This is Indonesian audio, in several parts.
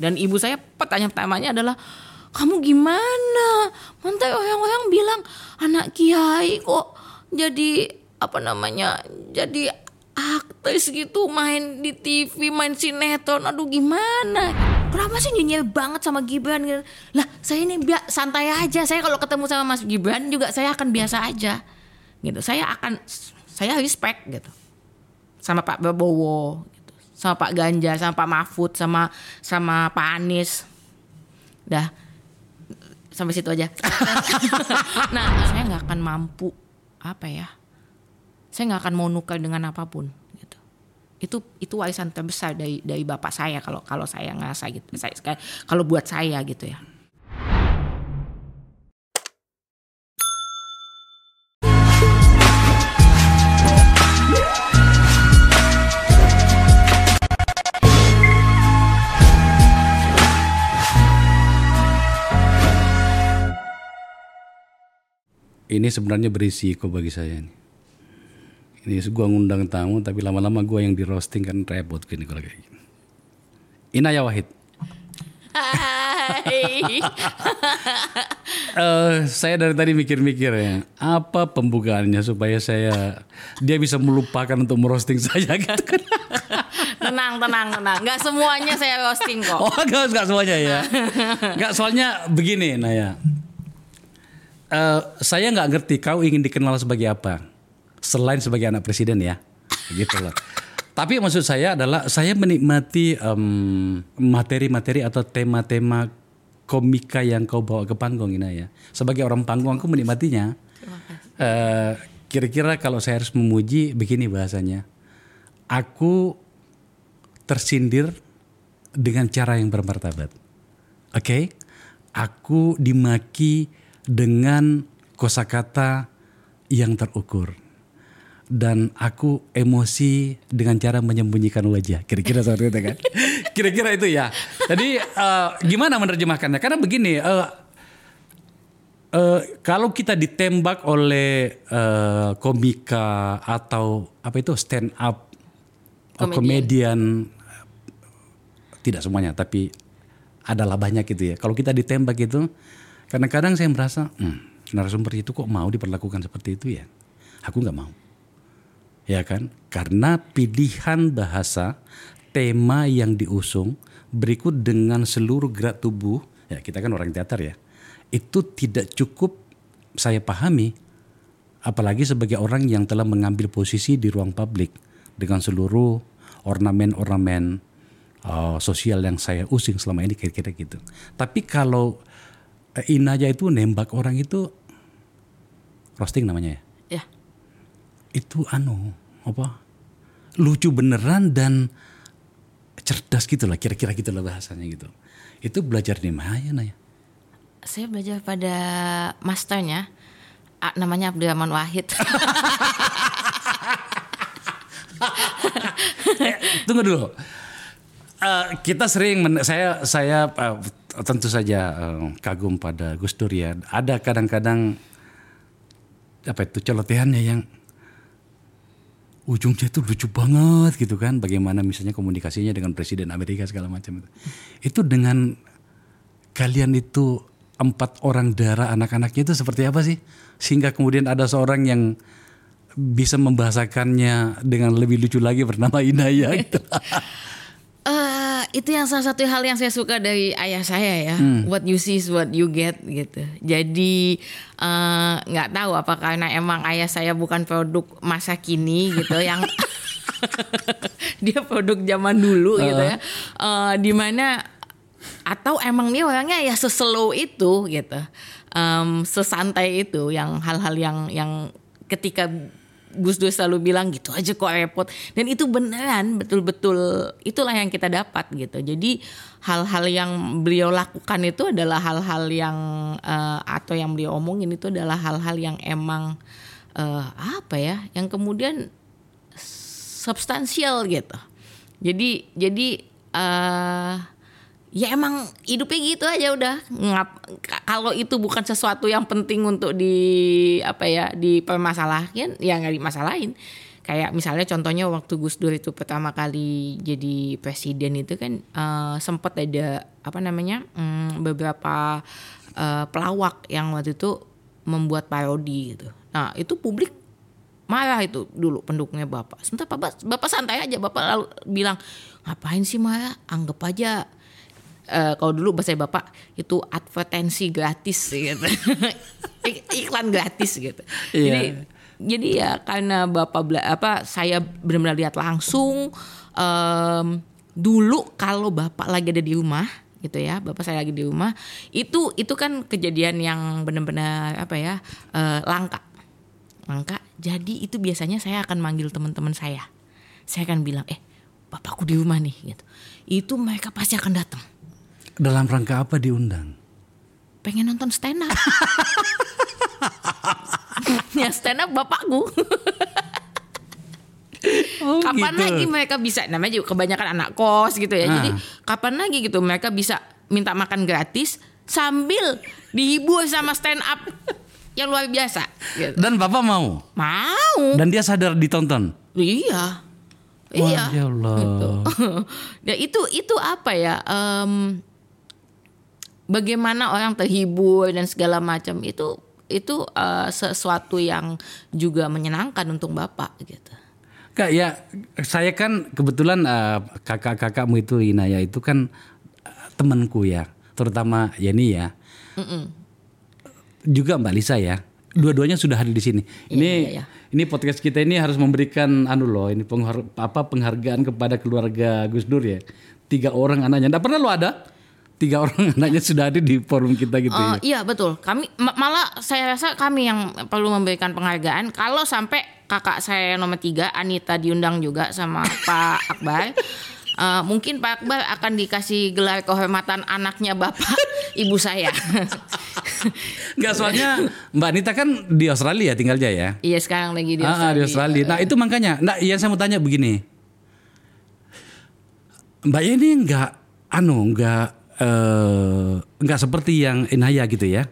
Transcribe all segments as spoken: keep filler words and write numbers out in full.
Dan ibu saya pertanyaan-pertanyaannya adalah, kamu gimana? Mantai orang-orang bilang anak kiai kok jadi apa namanya, jadi aktris gitu, main di T V, main sinetron. Aduh gimana? Kenapa sih nyinyir banget sama Gibran? Lah saya ini biar santai aja. Saya kalau ketemu sama Mas Gibran juga saya akan biasa aja gitu. Saya akan, saya respect gitu sama Pak Prabowo gitu, sama Pak Ganjar, sama Pak Mahfud, sama sama Pak Anies. Dah sampai situ aja. Nah, saya nggak akan mampu apa ya? Saya nggak akan mau nukar dengan apapun gitu. Itu itu warisan terbesar dari dari bapak saya kalau kalau saya ngerasa gitu. Saya kalau buat saya gitu ya. Ini sebenarnya berisiko bagi saya nih. Ini gue ngundang tamu tapi lama-lama gue yang di roasting kan repot gini kalau kayak gini. Inaya Wahid. Hai. uh, saya dari tadi mikir-mikir ya, apa pembukaannya supaya saya dia bisa melupakan untuk merosting saya gitu kan. Tenang, tenang, tenang. Gak semuanya saya roasting kok. Oh, gak, gak semuanya ya. Gak, soalnya begini Naya. Uh, saya nggak ngerti kau ingin dikenal sebagai apa selain sebagai anak presiden ya, gitu loh. Tapi maksud saya adalah saya menikmati um, materi-materi atau tema-tema komika yang kau bawa ke panggung ini ya. Sebagai orang panggung aku menikmatinya. Uh, kira-kira kalau saya harus memuji begini bahasanya, aku tersindir dengan cara yang bermartabat. Oke, okay? Aku dimaki dengan kosakata yang terukur dan aku emosi dengan cara menyembunyikan wajah, kira-kira seperti itu kan. Kira-kira itu ya. Jadi uh, gimana menerjemahkannya? Karena begini, uh, uh, kalau kita ditembak oleh uh, komika atau apa itu stand up komedian, tidak semuanya tapi adalah banyak gitu ya. Kalau kita ditembak itu, kadang-kadang saya merasa, hmm, narasumber itu kok mau diperlakukan seperti itu ya? Aku nggak mau, ya kan? Karena pilihan bahasa, tema yang diusung berikut dengan seluruh gerak tubuh, ya kita kan orang teater ya, itu tidak cukup saya pahami, apalagi sebagai orang yang telah mengambil posisi di ruang publik dengan seluruh ornamen-ornamen uh, sosial yang saya usung selama ini, kira-kira gitu. Tapi kalau Inaya itu nembak orang itu roasting namanya ya? Ya. Itu anu apa? Lucu beneran dan cerdas gitu lah, kira-kira gitu lah bahasanya gitu. Itu belajar di mana ya Naya? Saya belajar pada masternya, namanya Abdurrahman Wahid. eh, tunggu dulu. Uh, kita sering men- saya saya uh, tentu saja uh, kagum pada Gus Dur ya. Ada kadang-kadang apa itu celotehannya yang ujungnya itu lucu banget gitu kan. Bagaimana misalnya komunikasinya dengan Presiden Amerika segala macam itu. Itu dengan kalian itu empat orang darah anak-anaknya itu seperti apa sih? Sehingga kemudian ada seorang yang bisa membahasakannya dengan lebih lucu lagi bernama Inaya gitu. Uh, itu yang salah satu hal yang saya suka dari ayah saya ya. Hmm. What you see is what you get gitu. Jadi nggak uh, tahu apa karena emang ayah saya bukan produk masa kini gitu yang dia produk zaman dulu uh. gitu ya. Uh, dimana atau emang dia orangnya ya seslow itu gitu, um, sesantai itu, yang hal-hal yang yang ketika Gus Dur selalu bilang gitu aja kok repot, dan itu beneran betul-betul itulah yang kita dapat gitu. Jadi hal-hal yang beliau lakukan itu adalah hal-hal yang uh, atau yang beliau omongin itu adalah hal-hal yang emang uh, apa ya, yang kemudian substansial gitu. Jadi jadi uh, ya emang hidupnya gitu aja udah. Ngap, kalau itu bukan sesuatu yang penting untuk di apa ya dipermasalahin, ya nggak dimasalahin. kayak misalnya contohnya waktu Gus Dur itu pertama kali jadi presiden itu kan uh, sempat ada apa namanya um, beberapa uh, pelawak yang waktu itu membuat parodi gitu. Nah itu publik marah itu dulu pendukungnya Bapak. Sebentar Bapak, Bapak santai aja. Bapak lalu bilang ngapain sih marah? Anggap aja. Uh, kalau dulu bahasa Bapak itu advertensi gratis gitu. Iklan gratis gitu. Iya. Jadi jadi ya karena Bapak apa saya benar-benar lihat langsung um, dulu kalau Bapak lagi ada di rumah gitu ya, Bapak saya lagi di rumah, itu itu kan kejadian yang benar-benar apa ya, uh, langka. Langka. Jadi itu biasanya saya akan manggil teman-teman saya. Saya akan bilang, "Eh, Bapakku di rumah nih." gitu. Itu mereka pasti akan datang. Dalam rangka apa diundang? Pengen nonton stand up. Ya stand up bapakku. Oh, kapan gitu. Lagi mereka bisa, namanya juga kebanyakan anak kos gitu ya. Nah. Jadi kapan lagi gitu mereka bisa minta makan gratis sambil dihibur sama stand up yang luar biasa. Gitu. Dan Bapak mau? Mau. Dan dia sadar ditonton? Iya. Wah, iya. Ya Allah. Gitu. Ya itu itu apa ya? Um, bagaimana orang terhibur dan segala macam itu itu uh, sesuatu yang juga menyenangkan untuk Bapak gitu. Kak ya, saya kan kebetulan uh, kakak-kakakmu itu Inaya itu kan uh, temanku ya, terutama Yani ya. Mm-mm. Juga Mbak Lisa ya. Dua-duanya sudah hadir di sini. Iya, ini iya, iya. ini podcast kita ini harus memberikan anu loh, ini penghar- apa penghargaan kepada keluarga Gus Dur ya. Tiga orang anaknya. Enggak pernah lo ada? Tiga orang anaknya sudah ada di forum kita gitu uh, ya. Iya betul. Kami malah saya rasa kami yang perlu memberikan penghargaan. Kalau sampai kakak saya nomor tiga Anita diundang juga sama Pak Akbar, uh, mungkin Pak Akbar akan dikasih gelar kehormatan anaknya Bapak Ibu saya. Enggak, soalnya Mbak Anita kan di Australia tinggalnya ya. Iya sekarang lagi di Ah, Australia. di Australia. Nah itu makanya. Nah yang saya mau tanya begini, Mbak ini enggak anu enggak Uh, enggak seperti yang Inaya gitu ya.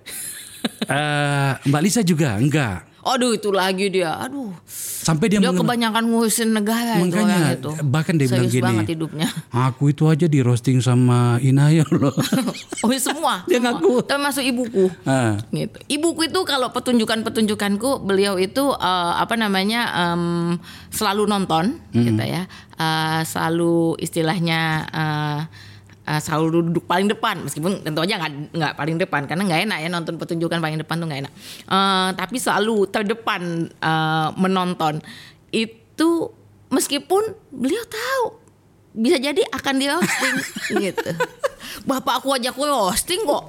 uh, Mbak Lisa juga enggak. Aduh itu lagi dia. Aduh. Sampai dia, dia mengen- kebanyakan ngurusin negara itu orang itu. Bahkan dia bilang serius gini. banget hidupnya. Aku itu aja di roasting sama Inaya loh. Oh semua. Dia semua. ngaku. Termasuk ibuku. Ah. Gitu. Ibuku itu kalau pertunjukan-pertunjukanku beliau itu uh, apa namanya um, selalu nonton mm-hmm. gitu ya. Uh, selalu istilahnya uh, Uh, selalu duduk paling depan, meskipun tentu aja nggak nggak paling depan karena nggak enak ya nonton pertunjukan paling depan tuh nggak enak. Uh, tapi selalu terdepan uh, menonton itu, meskipun beliau tahu bisa jadi akan di roasting gitu. Bapak aku aja aku roasting kok.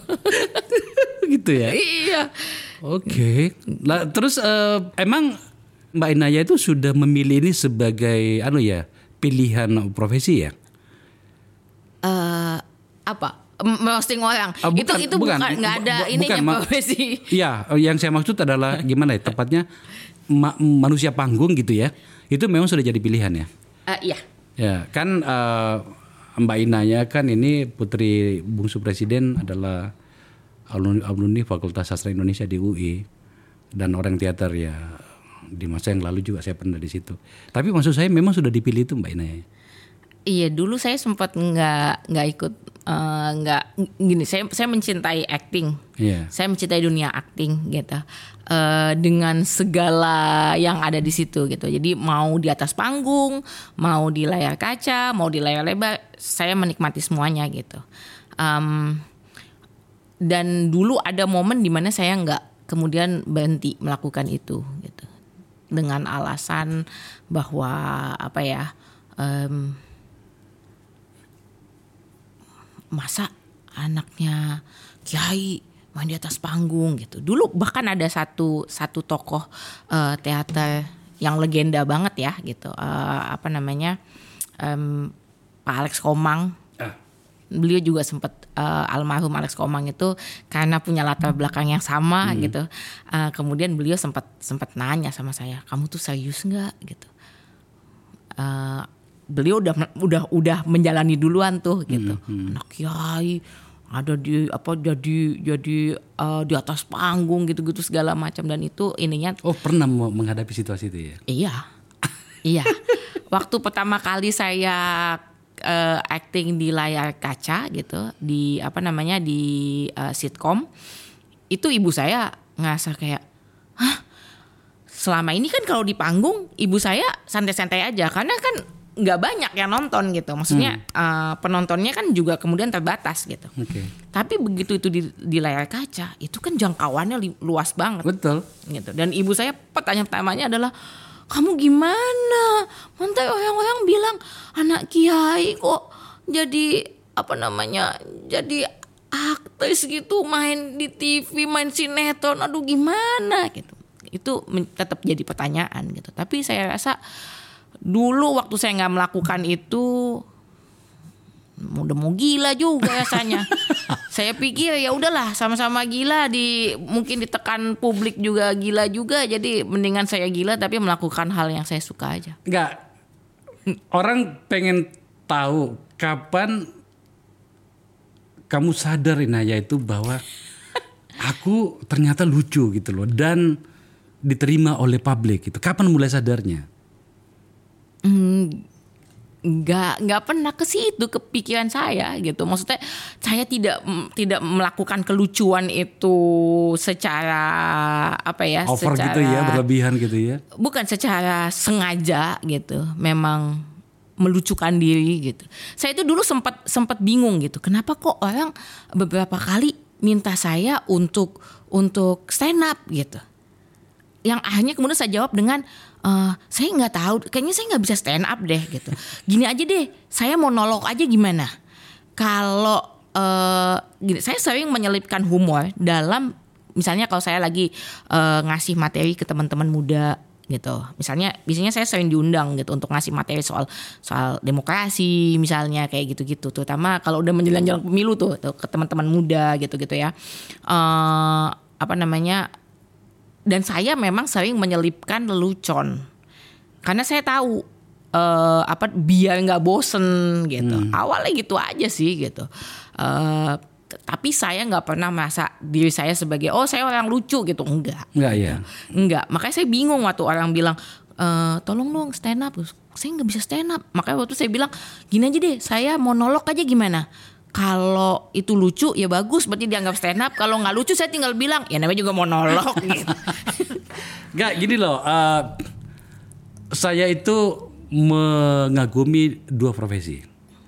Gitu ya. Iya. Oke. Okay. Lah terus uh, emang Mbak Inaya itu sudah memilih ini sebagai anu ya pilihan profesi ya? Uh, apa roasting orang uh, bukan, itu itu bukan nggak ada bu, ininya bukan, profesi. Iya, yang saya maksud adalah gimana ya tepatnya ma- manusia panggung gitu ya. Itu memang sudah jadi pilihan ya. Uh, iya. Ya kan uh, Mbak Inaya kan ini putri bungsu presiden adalah alumni, alumni Fakultas Sastra Indonesia di U I dan orang teater ya. Di masa yang lalu juga saya pernah di situ. Tapi maksud saya memang sudah dipilih itu Mbak Inaya. Iya dulu saya sempat nggak nggak ikut uh, nggak gini saya saya mencintai acting, yeah. Saya mencintai dunia acting gitu uh, dengan segala yang ada di situ gitu. Jadi mau di atas panggung, mau di layar kaca, mau di layar lebar, saya menikmati semuanya gitu. Um, dan dulu ada momen di mana saya nggak kemudian berhenti melakukan itu gitu dengan alasan bahwa apa ya. Um, Masa anaknya kiai main di atas panggung gitu. Dulu bahkan ada satu satu tokoh uh, teater yang legenda banget ya gitu. Uh, apa namanya um, Pak Alex Komang. Ah. Beliau juga sempat uh, almarhum Alex Komang itu karena punya latar belakang yang sama hmm. gitu. Uh, kemudian beliau sempat sempat nanya sama saya, kamu tuh serius nggak gitu. Uh, Beliau udah udah udah menjalani duluan tuh gitu. Mm-hmm. Anak kiai ada di apa jadi jadi uh, di atas panggung gitu-gitu segala macam dan itu ininya. Oh pernah menghadapi situasi itu ya? Iya. Iya. Waktu pertama kali saya uh, acting di layar kaca gitu, di apa namanya di uh, sitkom, itu ibu saya ngerasa kayak, hah, selama ini kan kalau di panggung ibu saya santai-santai aja karena kan nggak banyak yang nonton gitu. Maksudnya hmm. uh, penontonnya kan juga kemudian terbatas gitu. Okay. Tapi begitu itu di, di layar kaca, itu kan jangkauannya li, luas banget. Betul. Gitu. Dan ibu saya pertanyaan pertamanya adalah, kamu gimana? Mantai orang-orang bilang anak kiai kok jadi apa namanya? Jadi aktris gitu, main di T V, main sinetron. Aduh gimana gitu. Itu tetap jadi pertanyaan gitu. Tapi saya rasa dulu waktu saya nggak melakukan itu, udah mau gila juga rasanya. Saya pikir ya udahlah sama-sama gila, di mungkin ditekan publik juga gila juga, jadi mendingan saya gila tapi melakukan hal yang saya suka aja. Enggak. Orang pengen tahu kapan kamu sadar Inaya itu bahwa aku ternyata lucu gitu loh dan diterima oleh publik gitu. Kapan mulai sadarnya? Hmm. Nggak nggak pernah ke situ kepikiran saya gitu. Maksudnya saya tidak tidak melakukan kelucuan itu secara apa ya, over secara, gitu ya, berlebihan gitu ya. Bukan secara sengaja gitu. Memang melucukan diri gitu. Saya itu dulu sempat sempat bingung gitu. Kenapa kok orang beberapa kali minta saya untuk untuk stand up gitu. Yang akhirnya kemudian saya jawab dengan Uh, saya nggak tahu, kayaknya saya nggak bisa stand up deh gitu. Gini aja deh, saya monolog aja gimana? Kalau uh, gini, saya sering menyelipkan humor dalam, misalnya kalau saya lagi uh, ngasih materi ke teman-teman muda gitu. Misalnya, biasanya saya sering diundang gitu untuk ngasih materi soal soal demokrasi, misalnya kayak gitu-gitu. Terutama kalau udah menjelang-jelang pemilu tuh, tuh ke teman-teman muda gitu-gitu ya. Uh, apa namanya? Dan saya memang sering menyelipkan lelucon karena saya tahu uh, apa biar nggak bosen gitu. Hmm. Awalnya gitu aja sih gitu. Uh, tapi saya nggak pernah merasa diri saya sebagai oh saya orang lucu gitu, enggak. Enggak ya. Enggak. Makanya saya bingung waktu orang bilang e, tolong dong stand up. Saya nggak bisa stand up. Makanya waktu saya bilang gini aja deh, saya monolog aja gimana. Kalau itu lucu ya bagus, berarti dianggap stand up. Kalau nggak lucu saya tinggal bilang ya namanya juga monolog gitu. Nggak gini loh, uh, saya itu mengagumi dua profesi,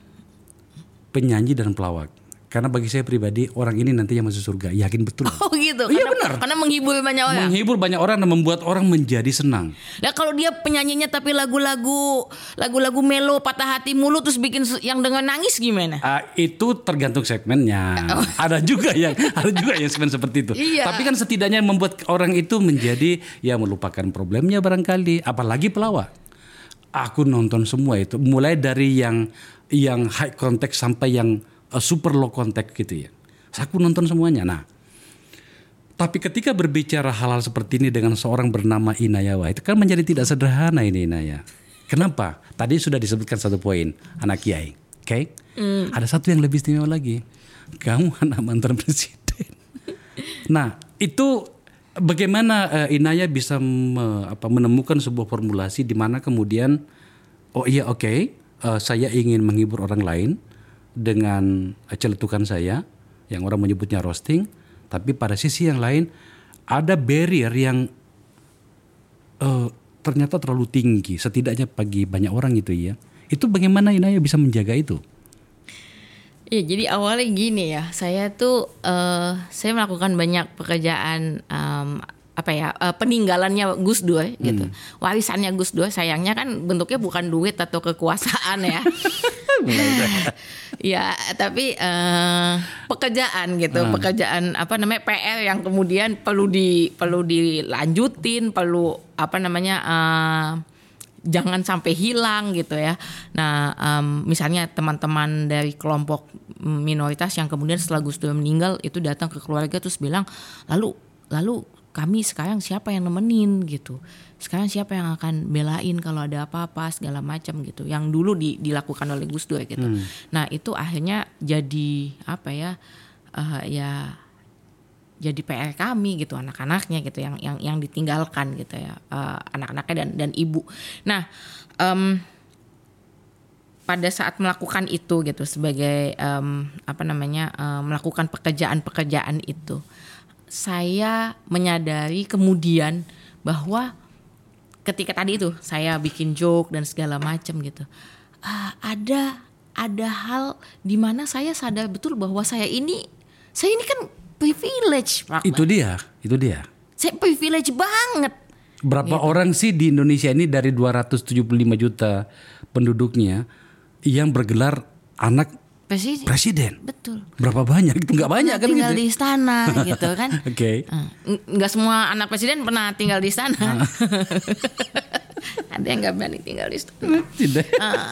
penyanyi dan pelawak. Karena bagi saya pribadi orang ini nanti yang masuk surga, yakin betul. Oh gitu. Iya karena, benar. Karena menghibur banyak orang. Menghibur banyak orang dan membuat orang menjadi senang. Nah kalau dia penyanyinya tapi lagu-lagu lagu-lagu melo patah hati mulu terus bikin yang dengan nangis gimana? Uh, itu tergantung segmennya. Oh. Ada juga yang ada juga yang segmen seperti itu. Iya. Tapi kan setidaknya membuat orang itu menjadi ya melupakan problemnya barangkali. Apalagi pelawak. Aku nonton semua itu, mulai dari yang yang high contact sampai yang uh, super low contact gitu ya. Aku nonton semuanya. Nah, tapi ketika berbicara hal-hal seperti ini dengan seorang bernama Inaya Wahid, itu kan menjadi tidak sederhana ini Inaya. Kenapa? Tadi sudah disebutkan satu poin, anak kiai. Oke? Okay? Mm. Ada satu yang lebih istimewa lagi. Kamu anak mantan presiden. Nah, itu bagaimana uh, Inaya bisa me, apa, menemukan sebuah formulasi di mana kemudian oh iya oke, okay, uh, saya ingin menghibur orang lain dengan celetukan saya yang orang menyebutnya roasting, tapi pada sisi yang lain ada barrier yang uh, ternyata terlalu tinggi setidaknya bagi banyak orang itu ya. Itu bagaimana Inaya bisa menjaga itu? Ya jadi awalnya gini ya, saya tuh uh, saya melakukan banyak pekerjaan um, apa ya uh, peninggalannya Gus Dur gitu, hmm. warisannya Gus Dur. Sayangnya kan bentuknya bukan duit atau kekuasaan ya. Ya tapi uh, pekerjaan gitu, hmm. pekerjaan apa namanya P R yang kemudian perlu di perlu dilanjutin, perlu apa namanya. Uh, Jangan sampai hilang gitu ya. Nah, um, misalnya teman-teman dari kelompok minoritas yang kemudian setelah Gus Dur meninggal itu datang ke keluarga terus bilang, lalu lalu kami sekarang siapa yang nemenin gitu. Sekarang siapa yang akan belain kalau ada apa-apa segala macam gitu. Yang dulu di, dilakukan oleh Gus Dur gitu. Hmm. Nah, itu akhirnya jadi apa ya? Uh, ya jadi P R kami gitu, anak-anaknya gitu yang yang yang ditinggalkan gitu ya, uh, anak-anaknya dan dan ibu. Nah, um, pada saat melakukan itu gitu sebagai um, apa namanya um, melakukan pekerjaan-pekerjaan itu, saya menyadari kemudian bahwa ketika tadi itu saya bikin joke dan segala macam gitu, uh, ada ada hal di mana saya sadar betul bahwa saya ini saya ini kan privilege, Pak. Itu dia, itu dia. Saya privilege banget. Berapa gitu. Orang sih di Indonesia ini dari dua ratus tujuh puluh lima juta penduduknya yang bergelar anak presiden? Presiden. Betul. Berapa banyak? Itu nggak banyak kan gitu. Tinggal di istana gitu kan. Oke. Okay. Nggak semua anak presiden pernah tinggal di istana. Ada yang nggak berani tinggal di istana. Tidak.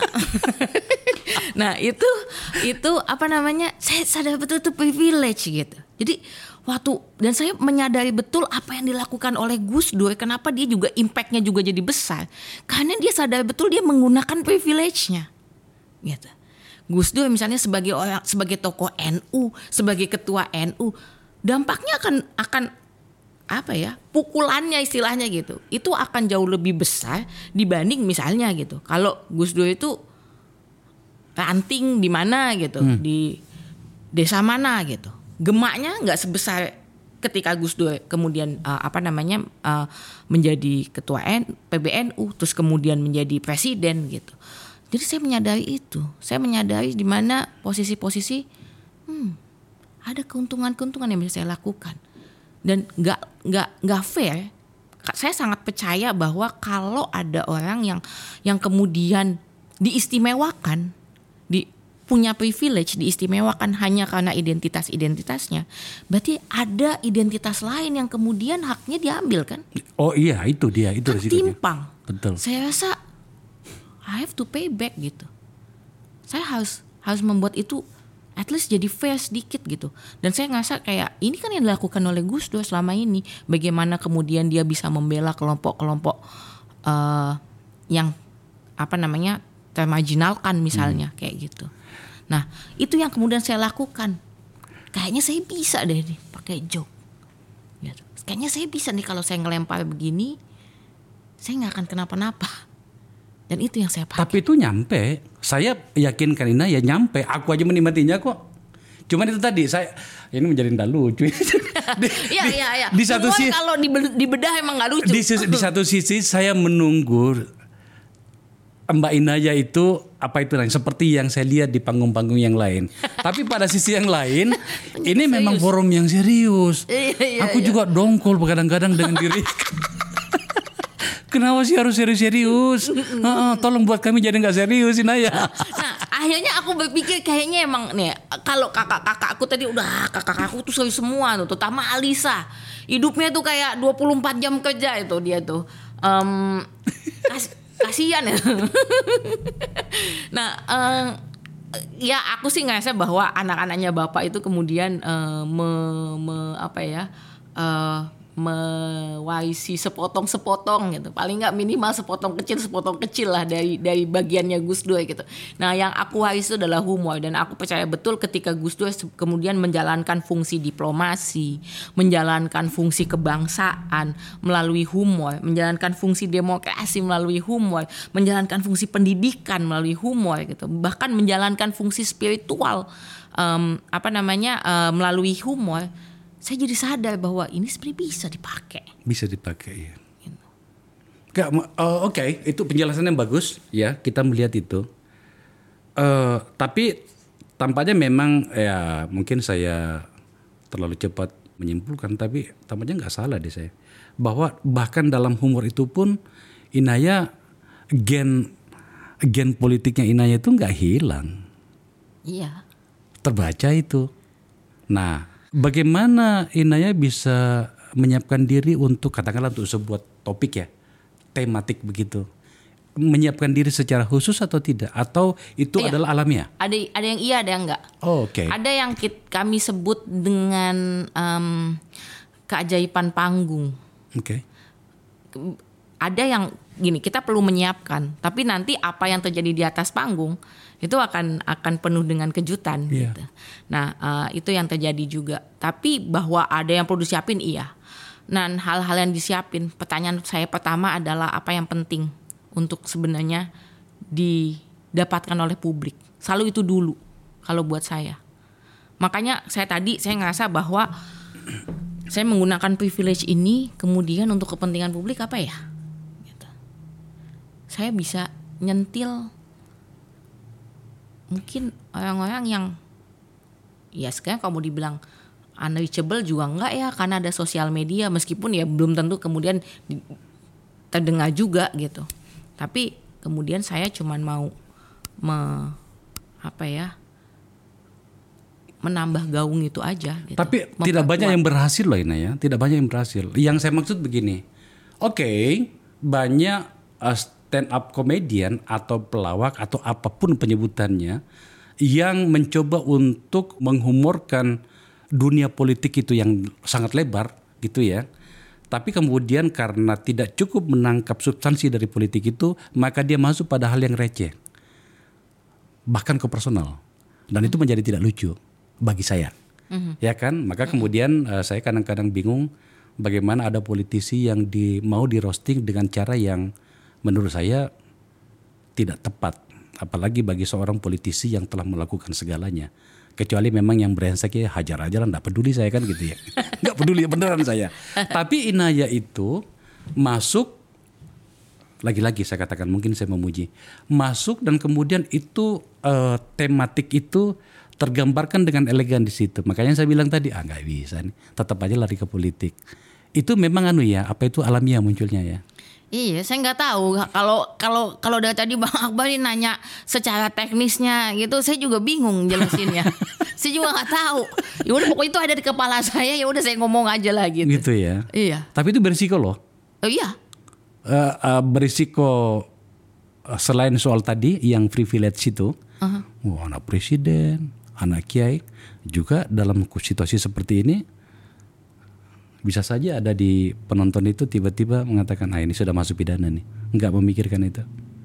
Nah itu itu apa namanya? Saya sadar betul itu privilege gitu. Jadi waktu dan saya menyadari betul apa yang dilakukan oleh Gus Dur, kenapa dia juga impactnya juga jadi besar, karena dia sadar betul dia menggunakan privilege-nya, gitu. Gus Dur misalnya sebagai orang, sebagai tokoh N U, sebagai ketua N U, dampaknya akan akan apa ya, pukulannya istilahnya gitu, itu akan jauh lebih besar dibanding misalnya gitu. Kalau Gus Dur itu ranting di mana gitu, hmm. di desa mana gitu. Gemaknya nggak sebesar ketika Gus Dur kemudian uh, apa namanya uh, menjadi ketua N, P B N U, terus kemudian menjadi presiden gitu. Jadi saya menyadari itu, saya menyadari di mana posisi-posisi hmm, ada keuntungan-keuntungan yang bisa saya lakukan dan nggak nggak nggak fair. Saya sangat percaya bahwa kalau ada orang yang yang kemudian diistimewakan, di punya privilege, diistimewakan hanya karena identitas-identitasnya, berarti ada identitas lain yang kemudian haknya diambil kan? Oh iya, itu dia, itu resikonya. Timpang. Betul. Saya rasa I have to pay back gitu. Saya harus harus membuat itu at least jadi fair sedikit gitu. Dan saya ngerasa kayak ini kan yang dilakukan oleh Gus Dur selama ini. Bagaimana kemudian dia bisa membela kelompok-kelompok uh, yang apa namanya termarginalkan misalnya, hmm. kayak gitu. Nah itu yang kemudian saya lakukan. Kayaknya saya bisa deh nih pakai joke gitu. Kayaknya saya bisa nih kalau saya ngelempar begini, saya gak akan kenapa-napa. Dan itu yang saya pakai. Tapi itu nyampe. Saya yakin Karina ya nyampe. Aku aja menikmatinya kok. Cuman itu tadi saya ini menjadi ndak lucu. Iya iya iya. Di satu sisi kalau dibedah emang nggak lucu. Di, di satu sisi saya menunggu Mbak Inaya itu apa itu namanya seperti yang saya lihat di panggung-panggung yang lain. Tapi pada sisi yang lain ini serius. Memang forum yang serius. Iya, iya, Aku iya. juga dongkol kadang-kadang dengan diri. Kenapa sih harus serius-serius? uh, tolong buat kami jadi nggak serius Inaya. Nah akhirnya aku berpikir kayaknya emang nih kalau kakak-kakak aku tadi udah kakak aku tuh serius semua tuh, terutama Alisa. Hidupnya tuh kayak dua puluh empat jam kerja itu dia tuh. Um, kas- kasian ya. Nah, uh, ya aku sih ngerasa bahwa anak-anaknya bapak itu kemudian uh, me, me, apa ya, uh, mewarisi sepotong-sepotong gitu. Paling nggak minimal sepotong kecil, sepotong kecil lah dari dari bagiannya Gus Dur gitu. Nah, yang aku waris itu adalah humor dan aku percaya betul ketika Gus Dur kemudian menjalankan fungsi diplomasi, menjalankan fungsi kebangsaan melalui humor, menjalankan fungsi demokrasi melalui humor, menjalankan fungsi pendidikan melalui humor gitu. Bahkan menjalankan fungsi spiritual um, apa namanya uh, melalui humor. Saya jadi sadar bahwa ini sebenarnya bisa dipakai. Bisa dipakai ya. Gitu. Uh, Oke, okay. Itu penjelasan yang bagus ya. Kita melihat itu. Uh, tapi tampaknya memang ya mungkin saya terlalu cepat menyimpulkan. Tapi tampaknya nggak salah deh saya. Bahwa bahkan dalam humor itu pun Inaya gen gen politiknya Inaya itu nggak hilang. Iya. Terbaca itu. Nah. Bagaimana Inaya bisa menyiapkan diri untuk katakanlah untuk sebuah topik ya, tematik begitu, menyiapkan diri secara khusus atau tidak, atau itu iya. adalah alamiah? Ada ada yang iya, ada yang enggak. Oh, Oke. Okay. Ada yang kita, kami sebut dengan um, keajaiban panggung. Oke. Okay. ada yang gini, kita perlu menyiapkan, tapi nanti apa yang terjadi di atas panggung itu akan akan penuh dengan kejutan. Iya. Gitu. Nah uh, itu yang terjadi juga. Tapi bahwa ada yang perlu disiapin, iya. Dan hal-hal yang disiapin, pertanyaan saya pertama adalah apa yang penting untuk sebenarnya didapatkan oleh publik. Selalu itu dulu kalau buat saya. Makanya saya tadi saya ngerasa bahwa saya menggunakan privilege ini kemudian untuk kepentingan publik apa ya? Gitu. Saya bisa nyentil mungkin orang-orang yang ya sekarang kalau mau dibilang unreachable juga enggak ya, karena ada sosial media, meskipun ya belum tentu kemudian di, terdengar juga gitu. Tapi kemudian saya cuman mau me, apa ya menambah gaung itu aja gitu. Tapi memperkuat. Tidak banyak yang berhasil loh Ina ya, tidak banyak yang berhasil. Yang saya maksud begini, oke okay, banyak uh, stand up comedian atau pelawak atau apapun penyebutannya yang mencoba untuk menghumorkan dunia politik itu yang sangat lebar gitu ya. Tapi kemudian karena tidak cukup menangkap substansi dari politik itu, maka dia masuk pada hal yang receh, bahkan ke personal, dan itu menjadi tidak lucu bagi saya. Mm-hmm. Ya kan, maka kemudian uh, saya kadang-kadang bingung bagaimana ada politisi yang di, mau di roasting dengan cara yang menurut saya tidak tepat, apalagi bagi seorang politisi yang telah melakukan segalanya. Kecuali memang yang brengsek ya hajar aja lah, gak peduli saya kan gitu ya. Gak peduli beneran saya. Tapi Inaya itu masuk, lagi-lagi saya katakan mungkin saya memuji, masuk dan kemudian itu uh, tematik itu tergambarkan dengan elegan di situ. Makanya saya bilang tadi, ah gak bisa nih, tetap aja lari ke politik. Itu memang anu ya, apa itu alamiah munculnya ya. Iya, saya nggak tahu kalau kalau kalau dari tadi Bang Akbar nanya secara teknisnya gitu, saya juga bingung jelasinnya. Saya juga nggak tahu. Ya udah pokoknya itu ada di kepala saya, ya udah saya ngomong aja lah gitu. Gitu ya. Iya. Tapi itu berisiko loh. Oh iya. Uh, uh, berisiko uh, selain soal tadi yang privilege itu, uh-huh. oh, anak presiden, anak kiai juga dalam situasi seperti ini. Bisa saja ada di penonton itu tiba-tiba mengatakan, ah ini sudah masuk pidana nih. Enggak memikirkan itu.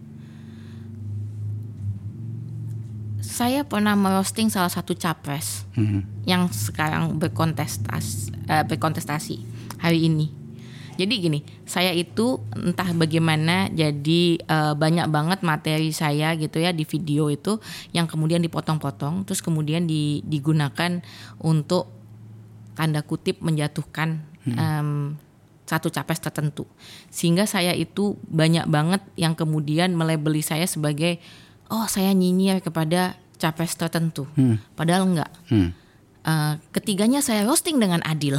Saya pernah merosting salah satu capres hmm. yang sekarang berkontestasi, uh, berkontestasi hari ini. Jadi gini, saya itu entah bagaimana jadi uh, banyak banget materi saya gitu ya di video itu yang kemudian dipotong-potong, terus kemudian di, digunakan untuk tanda kutip menjatuhkan hmm. um, satu capres tertentu, sehingga saya itu banyak banget yang kemudian melabeli saya sebagai oh saya nyinyir kepada capres tertentu, hmm. padahal enggak. Hmm. Uh, ketiganya saya roasting dengan adil.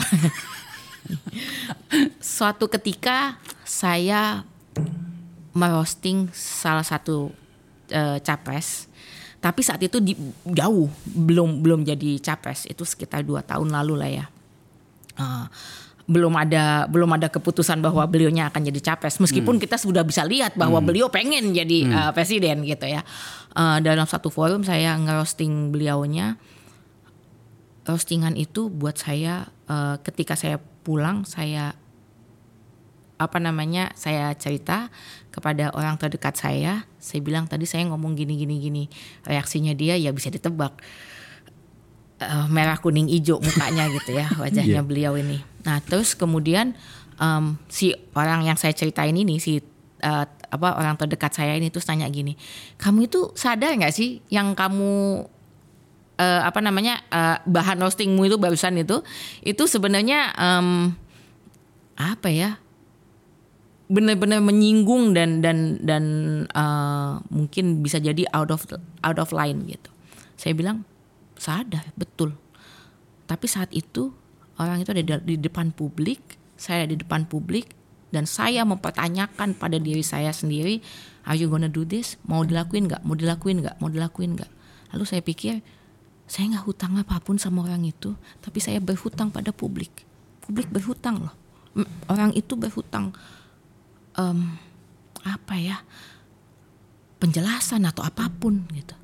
Suatu ketika saya merosting salah satu uh, capres. Tapi saat itu di, jauh belum belum jadi capres, itu sekitar dua tahun lalu lah ya. Uh, belum ada belum ada keputusan bahwa beliaunya akan jadi capres, meskipun hmm. kita sudah bisa lihat bahwa hmm. beliau pengen jadi hmm. uh, presiden gitu ya. Uh, dalam satu forum saya ngerosting beliaunya. Roastingan itu buat saya uh, ketika saya pulang saya apa namanya saya cerita kepada orang terdekat saya, saya bilang tadi saya ngomong gini gini gini, reaksinya dia ya bisa ditebak, uh, merah kuning hijau mukanya gitu ya wajahnya yeah. beliau ini. Nah terus kemudian um, si orang yang saya ceritain ini si uh, apa orang terdekat saya ini terus tanya gini, kamu itu sadar nggak sih yang kamu uh, apa namanya uh, bahan roastingmu itu barusan itu itu sebenarnya um, apa ya? benar-benar menyinggung dan dan dan uh, mungkin bisa jadi out of out of line gitu. Saya bilang sadar betul. Tapi saat itu orang itu ada di depan publik, saya di depan publik dan saya mempertanyakan pada diri saya sendiri, are you gonna do this? Mau dilakuin nggak? Mau dilakuin nggak? Mau dilakuin nggak? Lalu saya pikir saya nggak hutang apapun sama orang itu, tapi saya berhutang pada publik. Publik berhutang loh. Orang itu berhutang. Um, apa ya penjelasan atau apapun gitu.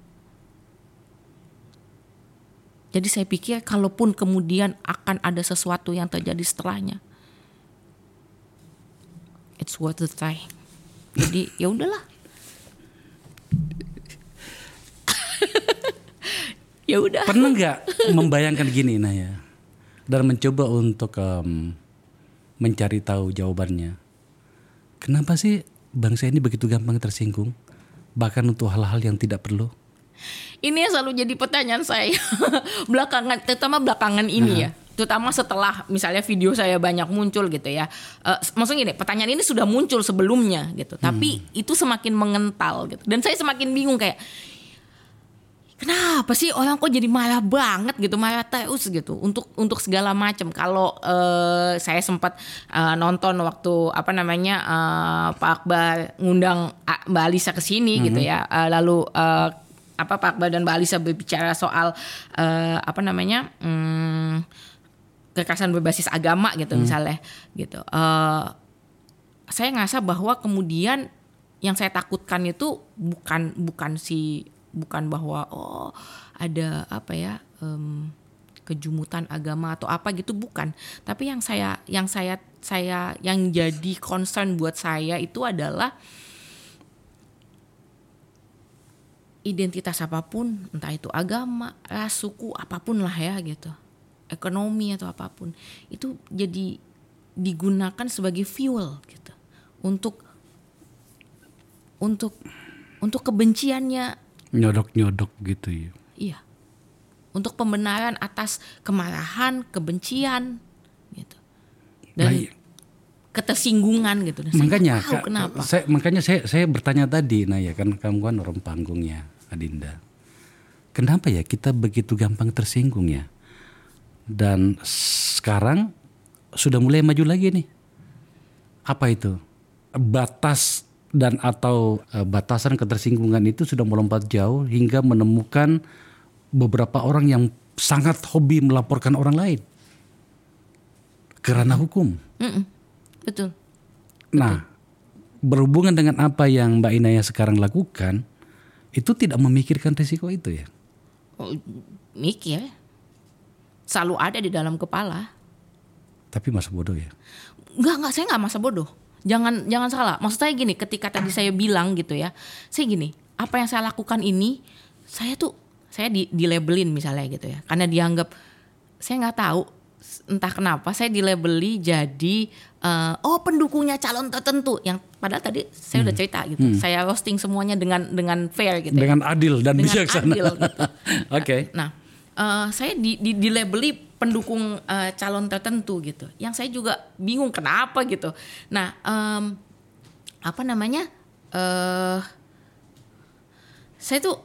Jadi saya pikir kalaupun kemudian akan ada sesuatu yang terjadi setelahnya, it it's worth the try. Jadi ya udahlah. Ya udah. Pernah nggak membayangkan gini Naya dan mencoba untuk um, mencari tahu jawabannya? Kenapa sih bangsa ini begitu gampang tersinggung, bahkan untuk hal-hal yang tidak perlu? Ini yang selalu jadi pertanyaan saya belakangan, terutama belakangan ini ya. Terutama setelah misalnya video saya banyak muncul gitu ya. Uh, maksudnya gini, pertanyaan ini sudah muncul sebelumnya gitu, tapi hmm. itu semakin mengental gitu. Dan saya semakin bingung kayak, kenapa sih orang kok jadi marah banget gitu, marah terus gitu untuk untuk segala macam. Kalau uh, saya sempat uh, nonton waktu apa namanya uh, Pak Akbar ngundang Mbak Alisa ke sini mm-hmm. gitu ya. Uh, lalu uh, apa Pak Akbar dan Mbak Alisa berbicara soal uh, apa namanya um, kekerasan berbasis agama gitu mm. misalnya gitu. Uh, saya ngerasa bahwa kemudian yang saya takutkan itu bukan bukan si bukan bahwa oh ada apa ya um, kejumutan agama atau apa gitu, bukan. Tapi yang saya yang saya saya yang jadi concern buat saya itu adalah identitas apapun, entah itu agama, ras, suku, apapun lah ya gitu, ekonomi atau apapun, itu jadi digunakan sebagai fuel gitu untuk untuk untuk kebenciannya. Nyodok-nyodok gitu ya. Iya. Untuk pembenaran atas kemarahan, kebencian gitu. Dan Baik. ketersinggungan gitu. Dan makanya saya tahu kenapa. Saya, makanya saya saya bertanya tadi, nah ya kan kamu kan orang panggungnya Adinda. Kenapa ya kita begitu gampang tersinggung ya? Dan sekarang sudah mulai maju lagi nih. Apa itu? Batas dan atau uh, batasan ketersinggungan itu sudah melompat jauh hingga menemukan beberapa orang yang sangat hobi melaporkan orang lain ke ranah hukum. Mm-mm. Betul. Nah, Betul. berhubungan dengan apa yang Mbak Inaya sekarang lakukan, itu tidak memikirkan risiko itu ya? Oh, mikir. Selalu ada di dalam kepala. Tapi masa bodoh ya? Enggak, enggak, saya enggak masa bodoh. Jangan jangan salah. Maksud saya gini, ketika tadi saya bilang gitu ya, saya gini, apa yang saya lakukan ini, saya tuh saya di, dilabelin misalnya gitu ya, karena dianggap saya nggak tahu entah kenapa saya dilabeli jadi uh, oh pendukungnya calon tertentu, yang padahal tadi saya hmm. udah cerita gitu, hmm. saya roasting semuanya dengan dengan fair gitu, dengan ya. adil dan dengan bijaksana. Adil, gitu. Oke. Okay. Nah, uh, saya di, di, dilabeli pendukung uh, calon tertentu gitu, yang saya juga bingung kenapa gitu. Nah, um, apa namanya, uh, saya tuh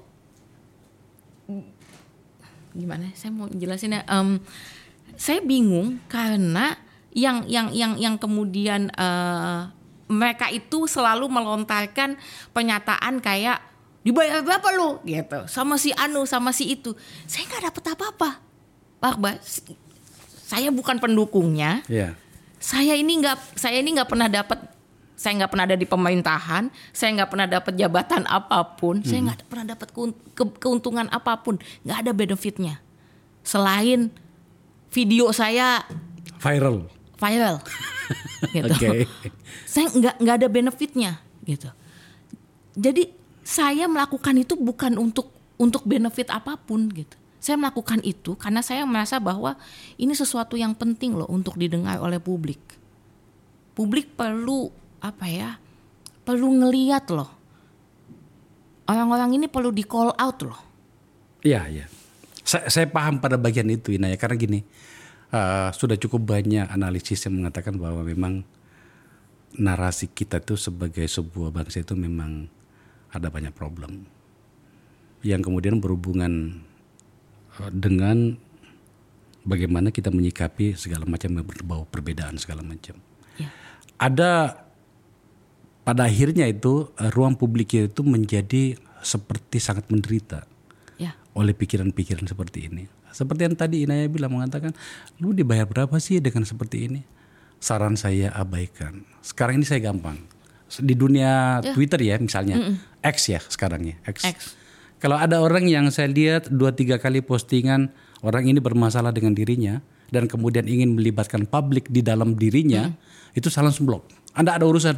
gimana? Saya mau jelasinnya. Um, saya bingung karena yang yang yang yang kemudian uh, mereka itu selalu melontarkan pernyataan kayak dibayar berapa lu gitu, sama si Anu sama si itu. Saya nggak dapet apa-apa. Pak Akbar, saya bukan pendukungnya. Yeah. Saya ini nggak, saya ini nggak pernah dapat, saya nggak pernah ada di pemerintahan, saya nggak pernah dapat jabatan apapun, mm-hmm. saya nggak pernah dapat keuntungan apapun, nggak ada benefitnya selain video saya viral, viral, gitu. Okay. Saya nggak nggak ada benefitnya, gitu. Jadi saya melakukan itu bukan untuk untuk benefit apapun, gitu. Saya melakukan itu karena saya merasa bahwa ini sesuatu yang penting loh untuk didengar oleh publik. Publik perlu apa ya? Perlu ngeliat loh. Orang-orang ini perlu di call out loh. Iya, iya. Saya, saya paham pada bagian itu, Inaya, karena gini, uh, sudah cukup banyak analisis yang mengatakan bahwa memang narasi kita itu sebagai sebuah bangsa itu memang ada banyak problem yang kemudian berhubungan dengan bagaimana kita menyikapi segala macam yang berbau perbedaan segala macam. Ya. Ada pada akhirnya itu ruang publik itu menjadi seperti sangat menderita ya. Oleh pikiran-pikiran seperti ini. Seperti yang tadi Inaya bilang, mengatakan, lu dibayar berapa sih dengan seperti ini? Saran saya abaikan. Sekarang ini saya gampang. Di dunia ya. Twitter ya misalnya, Mm-mm. X ya sekarang ya, X. X. Kalau ada orang yang saya lihat dua tiga kali postingan orang ini bermasalah dengan dirinya dan kemudian ingin melibatkan publik di dalam dirinya, hmm. itu saya langsung blok. Anda ada urusan,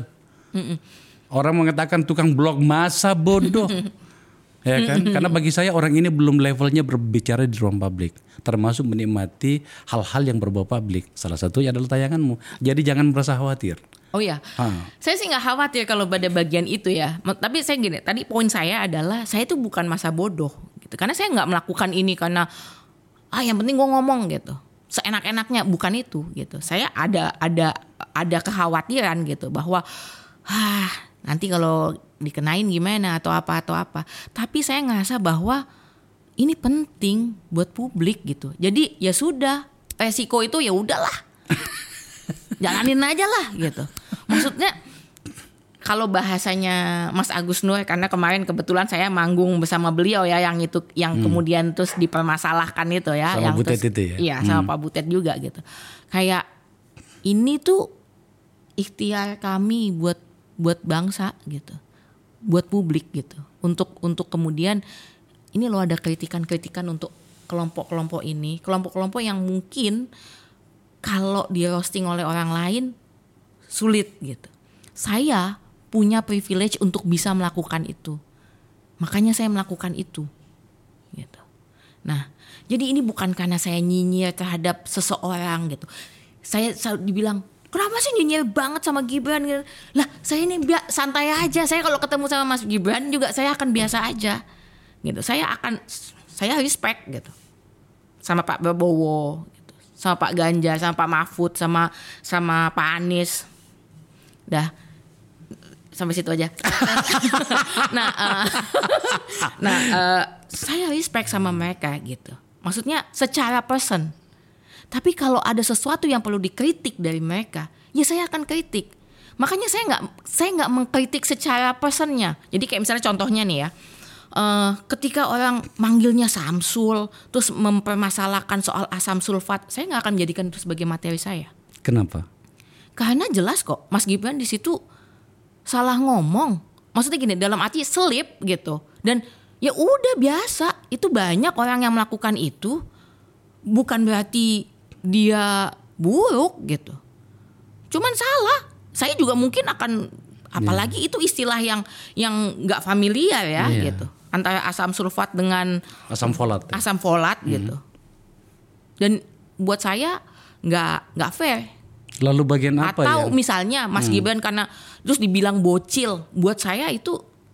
Mm-mm. Orang mengatakan tukang blog masa bodoh. Ya kan? Karena bagi saya orang ini belum levelnya berbicara di ruang publik, termasuk menikmati hal-hal yang berbau publik. Salah satunya adalah tayanganmu. Jadi jangan merasa khawatir. Oh ya, Ha. saya sih nggak khawatir kalau pada bagian itu ya. Tapi saya gini, tadi poin saya adalah saya itu bukan masa bodoh, gitu. Karena saya nggak melakukan ini karena ah yang penting gue ngomong gitu, seenak-enaknya, bukan itu gitu. Saya ada ada ada kekhawatiran gitu bahwa ah nanti kalau dikenain gimana atau apa atau apa. Tapi saya ngerasa bahwa ini penting buat publik gitu. Jadi ya sudah, resiko itu ya udahlah. Jalanin aja lah gitu. Maksudnya kalau bahasanya Mas Agus Nur, karena kemarin kebetulan saya manggung bersama beliau ya, yang itu yang hmm. kemudian terus dipermasalahkan itu ya, sama yang Butet terus, itu ya. Iya, sama hmm. Pak Butet juga gitu. Kayak ini tuh ikhtiar kami buat buat bangsa gitu. Buat publik gitu. Untuk untuk kemudian ini loh ada kritikan-kritikan untuk kelompok-kelompok ini, kelompok-kelompok yang mungkin kalau di roasting oleh orang lain sulit gitu. Saya punya privilege untuk bisa melakukan itu. Makanya saya melakukan itu. Gitu. Nah, jadi ini bukan karena saya nyinyir terhadap seseorang gitu. Saya selalu dibilang, kenapa sih nyinyir banget sama Gibran gitu. Lah, saya ini bi- santai aja. Saya kalau ketemu sama Mas Gibran juga saya akan biasa aja. Gitu. Saya akan saya respect gitu. Sama Pak Prabowo, sama Pak Ganjar, sama Pak Mahfud, sama sama Pak Anies. Dah sampai situ aja. nah, uh, nah uh, saya respect sama mereka gitu. Maksudnya secara person. Tapi kalau ada sesuatu yang perlu dikritik dari mereka, ya saya akan kritik. Makanya saya nggak saya nggak mengkritik secara personnya. Jadi kayak misalnya contohnya nih ya. Uh, ketika orang manggilnya Samsul terus mempermasalahkan soal asam sulfat, saya nggak akan menjadikan itu sebagai materi saya. Kenapa? Karena jelas kok Mas Gibran di situ salah ngomong. Maksudnya gini, dalam arti selip gitu. Dan ya udah biasa, itu banyak orang yang melakukan itu, bukan berarti dia buruk gitu. Cuman salah. Saya juga mungkin akan, apalagi yeah. itu istilah yang yang nggak familiar ya yeah. gitu. Antara asam sulfat dengan asam folat. Ya? Asam folat hmm. gitu. Dan buat saya nggak nggak fair. Lalu bagian apa ya? Atau yang... misalnya Mas hmm. Gibran karena terus dibilang bocil, buat saya itu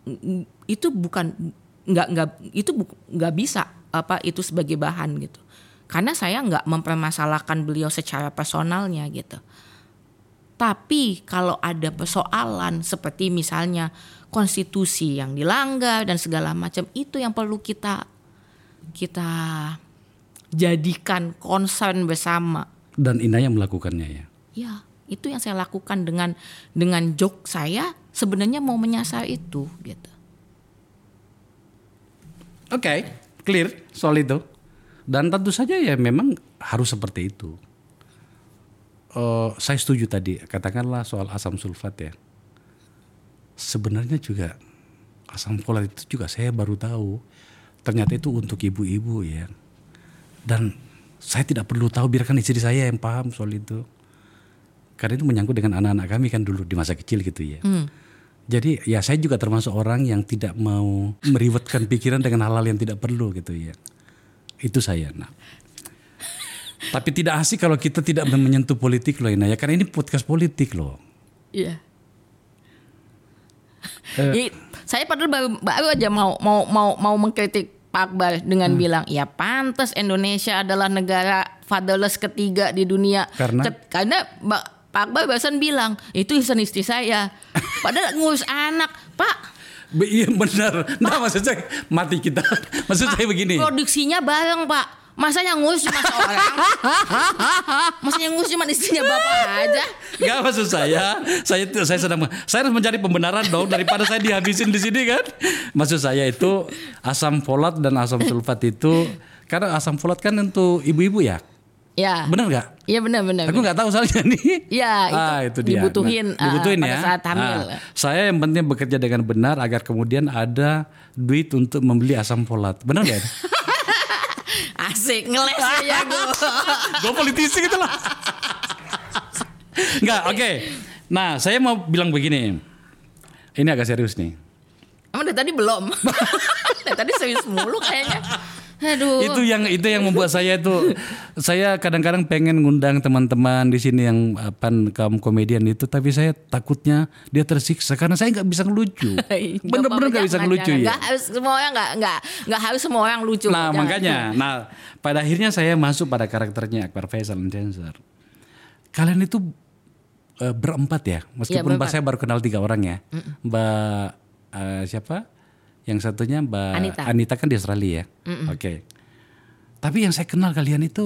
itu bukan nggak nggak itu nggak bisa apa itu sebagai bahan gitu. Karena saya nggak mempermasalahkan beliau secara personalnya gitu. Tapi kalau ada persoalan seperti misalnya konstitusi yang dilanggar dan segala macam, itu yang perlu kita kita jadikan concern bersama. Dan Inaya melakukannya ya. Ya, itu yang saya lakukan dengan dengan joke saya sebenarnya mau menyasar itu gitu. Oke, okay, clear soal itu. Dan tentu saja ya memang harus seperti itu. Uh, saya setuju tadi, katakanlah soal asam sulfat ya. Sebenarnya juga asam folat itu juga saya baru tahu. Ternyata itu untuk ibu-ibu ya. Dan saya tidak perlu tahu, biarkan istri saya yang paham soal itu. Karena itu menyangkut dengan anak-anak kami kan dulu di masa kecil gitu ya. Hmm. Jadi ya saya juga termasuk orang yang tidak mau meribetkan pikiran dengan hal-hal yang tidak perlu gitu ya. Itu saya. Nah. Tapi tidak asik kalau kita tidak menyentuh politik loh Inaya. Karena ini podcast politik loh. Iya. Uh, saya padahal baru, baru aja mau mau mau mau mengkritik Pak Akbar dengan hmm. bilang ya pantas Indonesia adalah negara fatherless ketiga di dunia. Karena Ket, karena Pak Akbar barusan bilang itu istri istri saya. Padahal ngurus anak, Pak. Iya benar. Nah maksud saya mati kita. Maksud Pak, saya begini. Produksinya bareng Pak. Masa yang ngurus cuma seorang? Masa yang ngurus cuma istrinya bapak aja? Gak maksud saya, saya saya sedang saya harus mencari pembenaran dong daripada saya dihabisin di sini kan. Maksud saya itu asam folat dan asam sulfat itu karena asam folat kan untuk ibu-ibu ya. Ya. Benar nggak? Iya benar-benar. Aku nggak tahu soalnya nih. Iya itu, ah, itu dia. dibutuhin, nah, dibutuhin uh, ya. pada saat hamil. Ah, saya yang penting bekerja dengan benar agar kemudian ada duit untuk membeli asam folat. Benar nggak? Asik ngeles ya gue. Gue politisi gitu lah. Enggak, oke. Okay. Nah, saya mau bilang begini. Ini agak serius nih. Emang dari tadi belum? Dari tadi serius mulu kayaknya. Aduh. Itu yang itu yang membuat saya itu saya kadang-kadang pengen ngundang teman-teman di sini yang apa kaum komedian itu, tapi saya takutnya dia tersiksa karena saya nggak bisa ngelucu. Bener-bener nggak bisa ngelucu ya. Nggak harus semua orang nggak nggak nggak harus semua orang lucu. Nah jangan. makanya, nah pada akhirnya saya masuk pada karakternya Akbar Faisal Dancer. Kalian itu uh, berempat ya, meskipun ya, saya baru kenal tiga orang ya, Mm-mm. Mbak uh, siapa? Yang satunya Mbak Anita, Anita kan di Australia ya. Oke. Okay. Tapi yang saya kenal kalian itu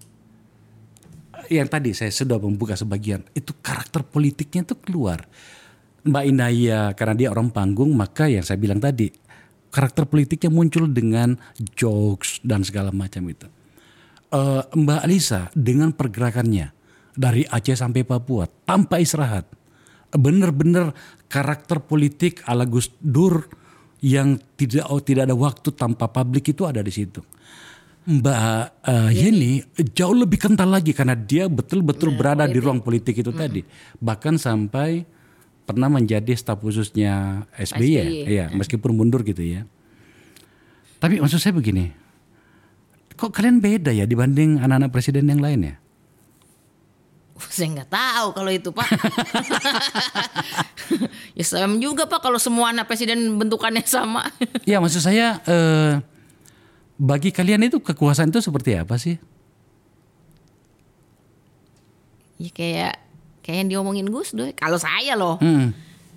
yang tadi saya sudah membuka sebagian, itu karakter politiknya itu keluar. Mbak Inaya karena dia orang panggung, maka yang saya bilang tadi karakter politiknya muncul dengan jokes dan segala macam itu. Uh, Mbak Alisa dengan pergerakannya dari Aceh sampai Papua tanpa istirahat. Benar-benar karakter politik ala Gus Dur yang tidak oh, tidak ada waktu tanpa publik itu ada di situ. Mbak uh, Yeni jauh lebih kental lagi karena dia betul-betul nah, berada politik. Di ruang politik itu mm-hmm. tadi. Bahkan sampai pernah menjadi staf khususnya S B Y, ya, mm. meskipun mundur gitu ya. Tapi maksud saya begini, kok kalian beda ya dibanding anak-anak presiden yang lain ya? Saya nggak tahu kalau itu Pak. Ya sama juga Pak kalau semua anak presiden bentukannya sama. Ya maksud saya eh, bagi kalian itu kekuasaan itu seperti apa sih? Ya kayak kayak yang diomongin Gus Dur. Kalau saya loh. Hmm.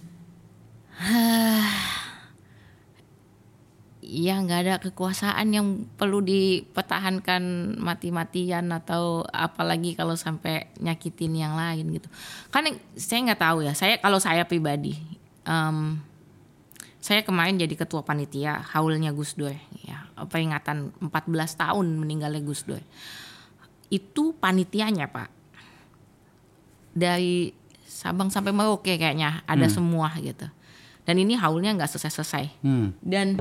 Ya nggak ada kekuasaan yang perlu dipertahankan mati-matian atau apalagi kalau sampai nyakitin yang lain gitu. Kan saya nggak tahu ya. Saya kalau saya pribadi, um, saya kemarin jadi ketua panitia haulnya Gus Dur, ya peringatan empat belas tahun meninggalnya Gus Dur. Itu panitianya Pak dari Sabang sampai Merauke kayaknya ada hmm. semua gitu. Dan ini haulnya nggak selesai-selesai. Hmm. Dan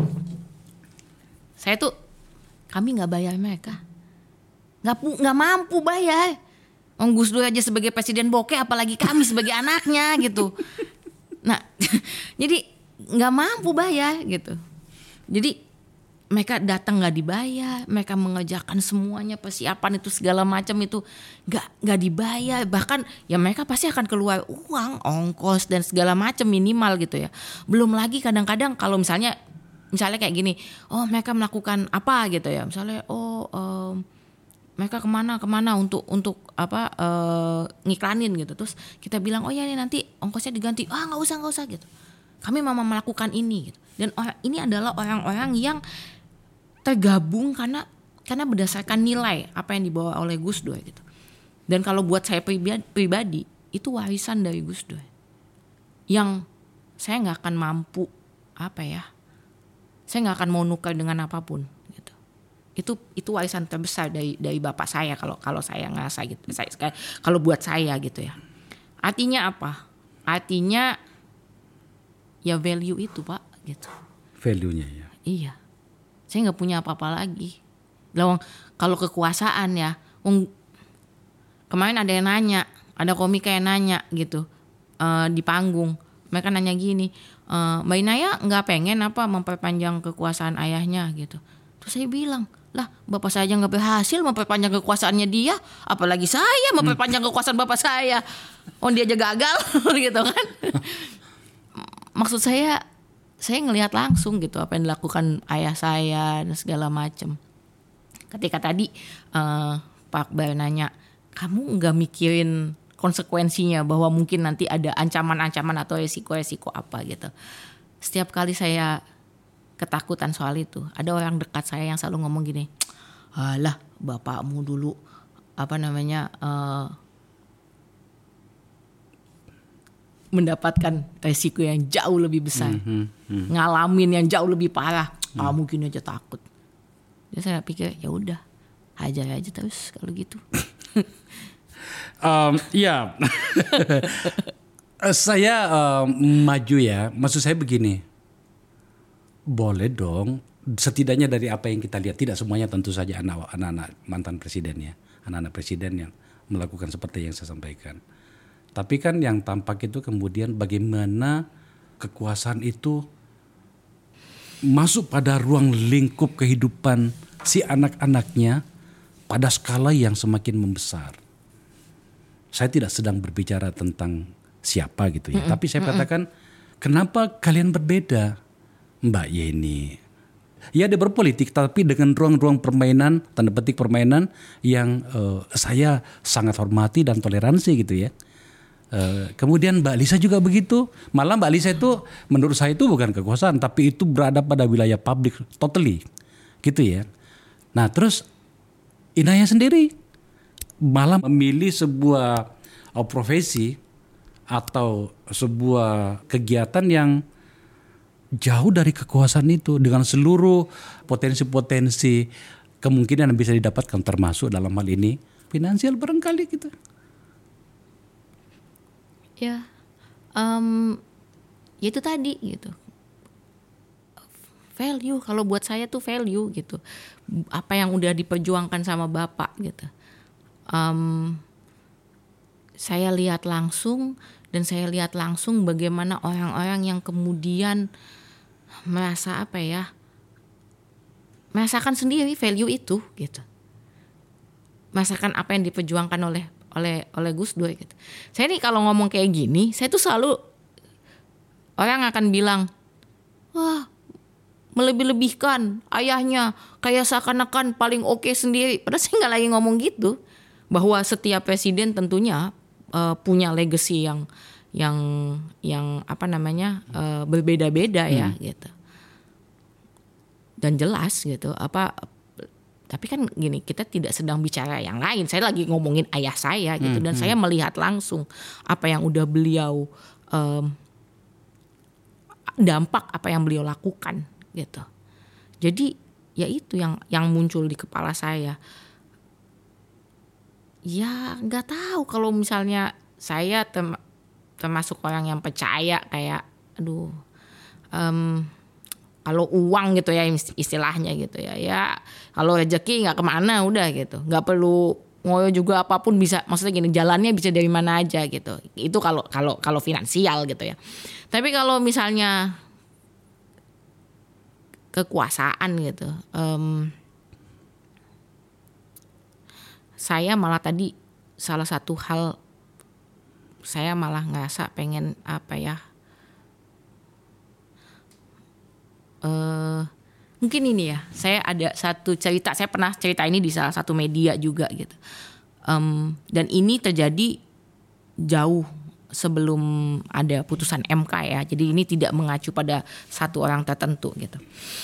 saya tuh kami nggak bayar mereka, nggak nggak mampu bayar. Om Gus Dur aja sebagai presiden bokeh, apalagi kami sebagai anaknya gitu. Nah, jadi nggak mampu bayar gitu. Jadi mereka datang nggak dibayar, mereka mengerjakan semuanya persiapan itu segala macam itu nggak nggak dibayar. Bahkan ya mereka pasti akan keluar uang, ongkos dan segala macam minimal gitu ya. Belum lagi kadang-kadang kalau misalnya Misalnya kayak gini, oh mereka melakukan apa gitu ya, misalnya oh um, mereka kemana kemana untuk untuk apa uh, ngiklanin gitu, terus kita bilang oh ya ini nanti ongkosnya diganti, ah nggak usah nggak usah gitu, kami mau melakukan ini gitu. Dan orang ini adalah orang-orang yang tergabung karena karena berdasarkan nilai apa yang dibawa oleh Gus Dur gitu. Dan kalau buat saya pribadi, pribadi itu warisan dari Gus Dur yang saya nggak akan mampu apa ya. Saya nggak akan mau nukar dengan apapun gitu. Itu itu warisan terbesar dari dari bapak saya kalau kalau saya ngerasa gitu. Saya kalau buat saya gitu ya. Artinya apa? Artinya ya value itu Pak gitu. Value-nya ya. Iya. Saya nggak punya apa-apa lagi. Lawang kalau kekuasaan ya. Um, kemarin ada yang nanya, ada komika yang nanya gitu uh, di panggung. Mereka nanya gini, e, Mbak Inaya nggak pengen apa memperpanjang kekuasaan ayahnya gitu. Terus saya bilang, lah bapak saya aja nggak berhasil memperpanjang kekuasaannya dia, apalagi saya memperpanjang kekuasaan bapak saya. Oh dia aja gagal gitu kan. Maksud saya, saya ngelihat langsung gitu apa yang dilakukan ayah saya dan segala macam. Ketika tadi uh, Pak Akbar nanya, kamu nggak mikirin konsekuensinya bahwa mungkin nanti ada ancaman-ancaman atau resiko-resiko apa gitu. Setiap kali saya ketakutan soal itu, ada orang dekat saya yang selalu ngomong gini, alah bapakmu dulu apa namanya uh, mendapatkan resiko yang jauh lebih besar, mm-hmm, mm. ngalamin yang jauh lebih parah, mm. kamu gini aja takut. Jadi saya pikir ya udah, hajar aja terus kalau gitu. Um, ya, saya um, maju ya. Maksud saya begini, boleh dong. Setidaknya dari apa yang kita lihat, tidak semuanya tentu saja anak-anak mantan presiden ya, anak-anak presiden yang melakukan seperti yang saya sampaikan. Tapi kan yang tampak itu kemudian bagaimana kekuasaan itu masuk pada ruang lingkup kehidupan si anak-anaknya pada skala yang semakin membesar. Saya tidak sedang berbicara tentang siapa gitu ya, mm-mm, tapi saya mm-mm. katakan kenapa kalian berbeda, Mbak Yeni? Ya dia berpolitik tapi dengan ruang-ruang permainan, tanda petik permainan yang uh, saya sangat hormati dan toleransi gitu ya. Uh, kemudian Mbak Lisa juga begitu. Malah Mbak Lisa itu menurut saya itu bukan kekuasaan, tapi itu berada pada wilayah publik totally, gitu ya. Nah terus Inaya sendiri malah memilih sebuah uh, profesi atau sebuah kegiatan yang jauh dari kekuasaan itu dengan seluruh potensi-potensi kemungkinan yang bisa didapatkan, termasuk dalam hal ini finansial barangkali gitu. Ya, um, ya itu tadi gitu. Value, kalau buat saya tuh value gitu. Apa yang udah diperjuangkan sama Bapak gitu. Um, saya lihat langsung dan saya lihat langsung bagaimana orang-orang yang kemudian merasa apa ya, merasakan sendiri value itu gitu. Merasakan apa yang diperjuangkan oleh oleh oleh Gus Dur gitu. Saya nih kalau ngomong kayak gini, saya tuh selalu orang akan bilang, wah melebih-lebihkan ayahnya, kayak seakan-akan paling oke sendiri. Padahal saya nggak lagi ngomong gitu, bahwa setiap presiden tentunya uh, punya legacy yang yang yang apa namanya uh, berbeda-beda ya hmm. gitu. Dan jelas gitu apa. Tapi kan gini, kita tidak sedang bicara yang lain. Saya lagi ngomongin ayah saya gitu. Dan hmm. saya melihat langsung apa yang udah beliau um, dampak apa yang beliau lakukan gitu. Jadi ya itu yang yang muncul di kepala saya. Ya nggak tahu kalau misalnya saya tem, termasuk orang yang percaya kayak, aduh. Um, Kalau uang gitu ya istilahnya gitu ya, ya kalau rezeki nggak kemana udah gitu, nggak perlu ngoyo juga apapun bisa, maksudnya gini jalannya bisa dari mana aja gitu. Itu kalau kalau kalau finansial gitu ya. Tapi kalau misalnya kekuasaan gitu, um, saya malah tadi salah satu hal saya malah ngerasa pengen apa ya? Uh, mungkin ini ya, saya ada satu cerita, saya pernah cerita ini di salah satu media juga gitu, um, dan ini terjadi jauh sebelum ada putusan M K ya, jadi ini tidak mengacu pada satu orang tertentu gitu.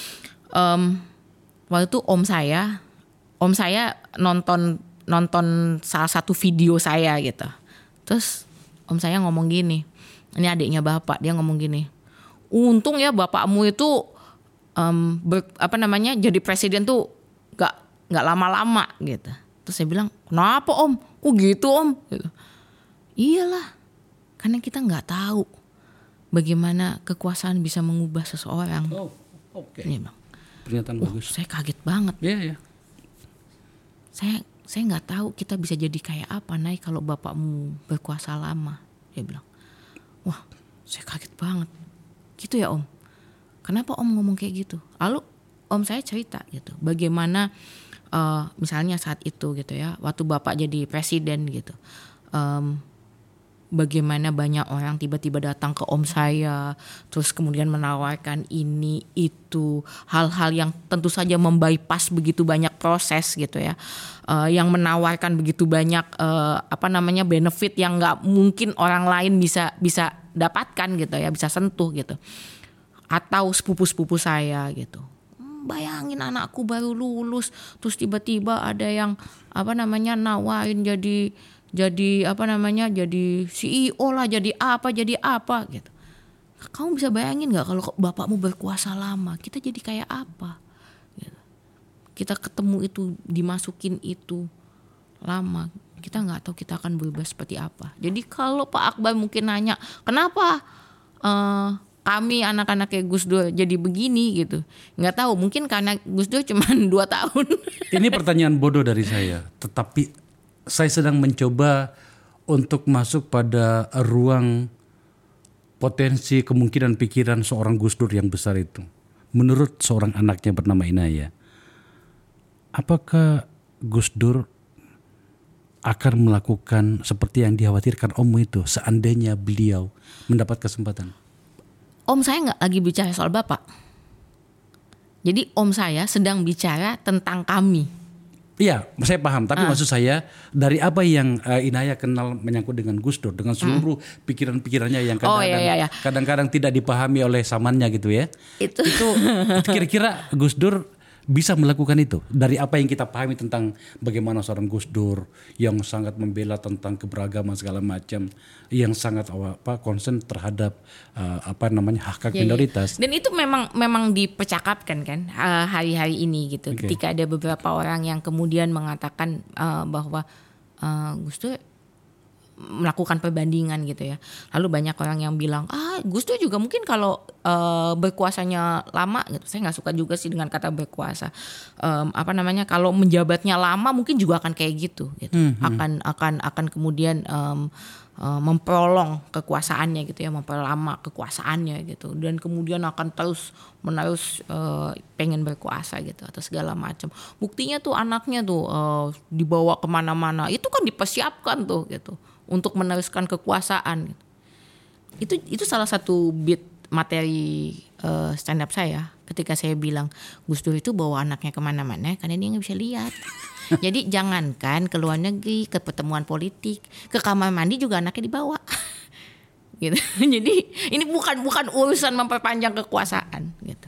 Um, waktu itu om saya, om saya nonton nonton salah satu video saya gitu, terus om saya ngomong gini, ini adiknya bapak, dia ngomong gini, untung ya bapakmu itu Um, ber, apa namanya jadi presiden tuh gak nggak lama-lama gitu. Terus saya bilang, kenapa om? Kok gitu om? Gitu. Iyalah, karena kita nggak tahu bagaimana kekuasaan bisa mengubah seseorang. Oh, oke. Okay. Bang. Pernyataan uh, bagus. Saya kaget banget. Iya yeah, ya. Yeah. Saya saya nggak tahu kita bisa jadi kayak apa Nay kalau bapakmu berkuasa lama. Dia bilang, wah saya kaget banget. Gitu ya om. Kenapa om ngomong kayak gitu? Lalu om saya cerita gitu, bagaimana uh, misalnya saat itu gitu ya, waktu bapak jadi presiden gitu, um, bagaimana banyak orang tiba-tiba datang ke om saya, terus kemudian menawarkan ini itu, hal-hal yang tentu saja membypass begitu banyak proses gitu ya, uh, yang menawarkan begitu banyak uh, apa namanya benefit yang nggak mungkin orang lain bisa bisa dapatkan gitu ya, bisa sentuh gitu. Atau sepupu-sepupu saya gitu. Bayangin anakku baru lulus, terus tiba-tiba ada yang apa namanya nawarin jadi jadi apa namanya jadi C E O lah, jadi apa jadi apa gitu. Kamu bisa bayangin nggak kalau bapakmu berkuasa lama, kita jadi kayak apa? Gitu. Kita ketemu itu, dimasukin itu lama, kita nggak tahu kita akan berubah seperti apa. Jadi kalau Pak Akbar mungkin nanya, kenapa? Uh, kami anak-anak kayak Gus Dur jadi begini gitu, nggak tahu, mungkin karena Gus Dur cuma dua tahun. Ini pertanyaan bodoh dari saya, tetapi saya sedang mencoba untuk masuk pada ruang potensi kemungkinan pikiran seorang Gus Dur yang besar itu, menurut seorang anaknya bernama Inaya, apakah Gus Dur akan melakukan seperti yang dikhawatirkan Om itu seandainya beliau mendapat kesempatan? Om saya nggak lagi bicara soal Bapak. Jadi Om saya sedang bicara tentang kami. Iya, saya paham. Tapi Ah. maksud saya dari apa yang uh, Inaya kenal menyangkut dengan Gus Dur, dengan seluruh pikiran-pikirannya yang Oh, kadang-kadang, iya, iya, iya. kadang-kadang tidak dipahami oleh samannya gitu ya. Itu. Itu kira-kira Gus Dur bisa melakukan itu dari apa yang kita pahami tentang bagaimana seorang Gus Dur yang sangat membela tentang keberagaman segala macam, yang sangat apa konsen terhadap uh, apa namanya hak hak Ya, minoritas. ya. Dan itu memang memang dipercakapkan kan uh, hari-hari ini gitu. Oke. Ketika ada beberapa orang yang kemudian mengatakan uh, bahwa uh, Gus Dur melakukan perbandingan gitu ya. Lalu banyak orang yang bilang, ah Gus Dur juga mungkin kalau uh, berkuasanya lama gitu. Saya nggak suka juga sih dengan kata berkuasa. Um, apa namanya? Kalau menjabatnya lama mungkin juga akan kayak gitu. Gitu. Hmm, hmm. Akan akan akan kemudian um, uh, memprolong kekuasaannya gitu ya, memperlama kekuasaannya gitu. Dan kemudian akan terus menerus uh, pengen berkuasa gitu atau segala macam. Buktinya tuh anaknya tuh uh, dibawa kemana-mana. Itu kan dipersiapkan tuh gitu. Untuk meneruskan kekuasaan. Itu itu salah satu bit materi uh, stand up saya ketika saya bilang Gus Dur itu bawa anaknya kemana-mana karena dia nggak bisa lihat. Jadi jangankan ke luar negeri, ke pertemuan politik, ke kamar mandi juga anaknya dibawa. Gitu. Jadi ini bukan bukan urusan memperpanjang kekuasaan. Gitu.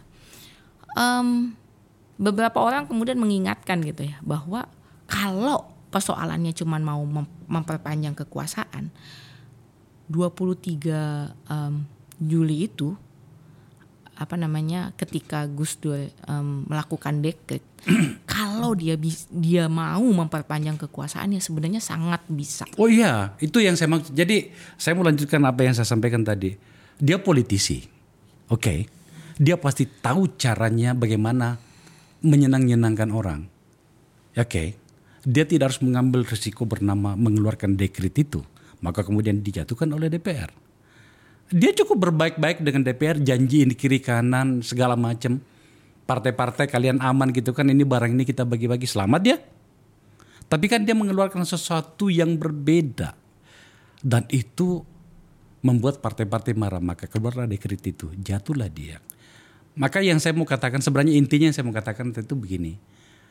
Um, beberapa orang kemudian mengingatkan gitu ya bahwa kalau persoalannya cuma mau memperpanjang kekuasaan, dua puluh tiga um, Juli itu apa namanya ketika Gus Dur um, melakukan dekret, kalau dia dia mau memperpanjang kekuasaannya sebenarnya sangat bisa. Oh iya, itu yang saya maksud. Jadi saya mau lanjutkan apa yang saya sampaikan tadi. Dia politisi, oke. Okay. Dia pasti tahu caranya bagaimana menyenang-nyenangkan orang, oke. Okay. Dia tidak harus mengambil risiko bernama mengeluarkan dekret itu, maka kemudian dijatuhkan oleh D P R. Dia cukup berbaik-baik dengan D P R, janji ini kiri kanan segala macam. Partai-partai kalian aman gitu kan, ini barang ini kita bagi-bagi, selamat ya. Tapi kan dia mengeluarkan sesuatu yang berbeda. Dan itu membuat partai-partai marah, maka keluarlah dekret itu, jatuhlah dia. Maka yang saya mau katakan, sebenarnya intinya yang saya mau katakan itu begini.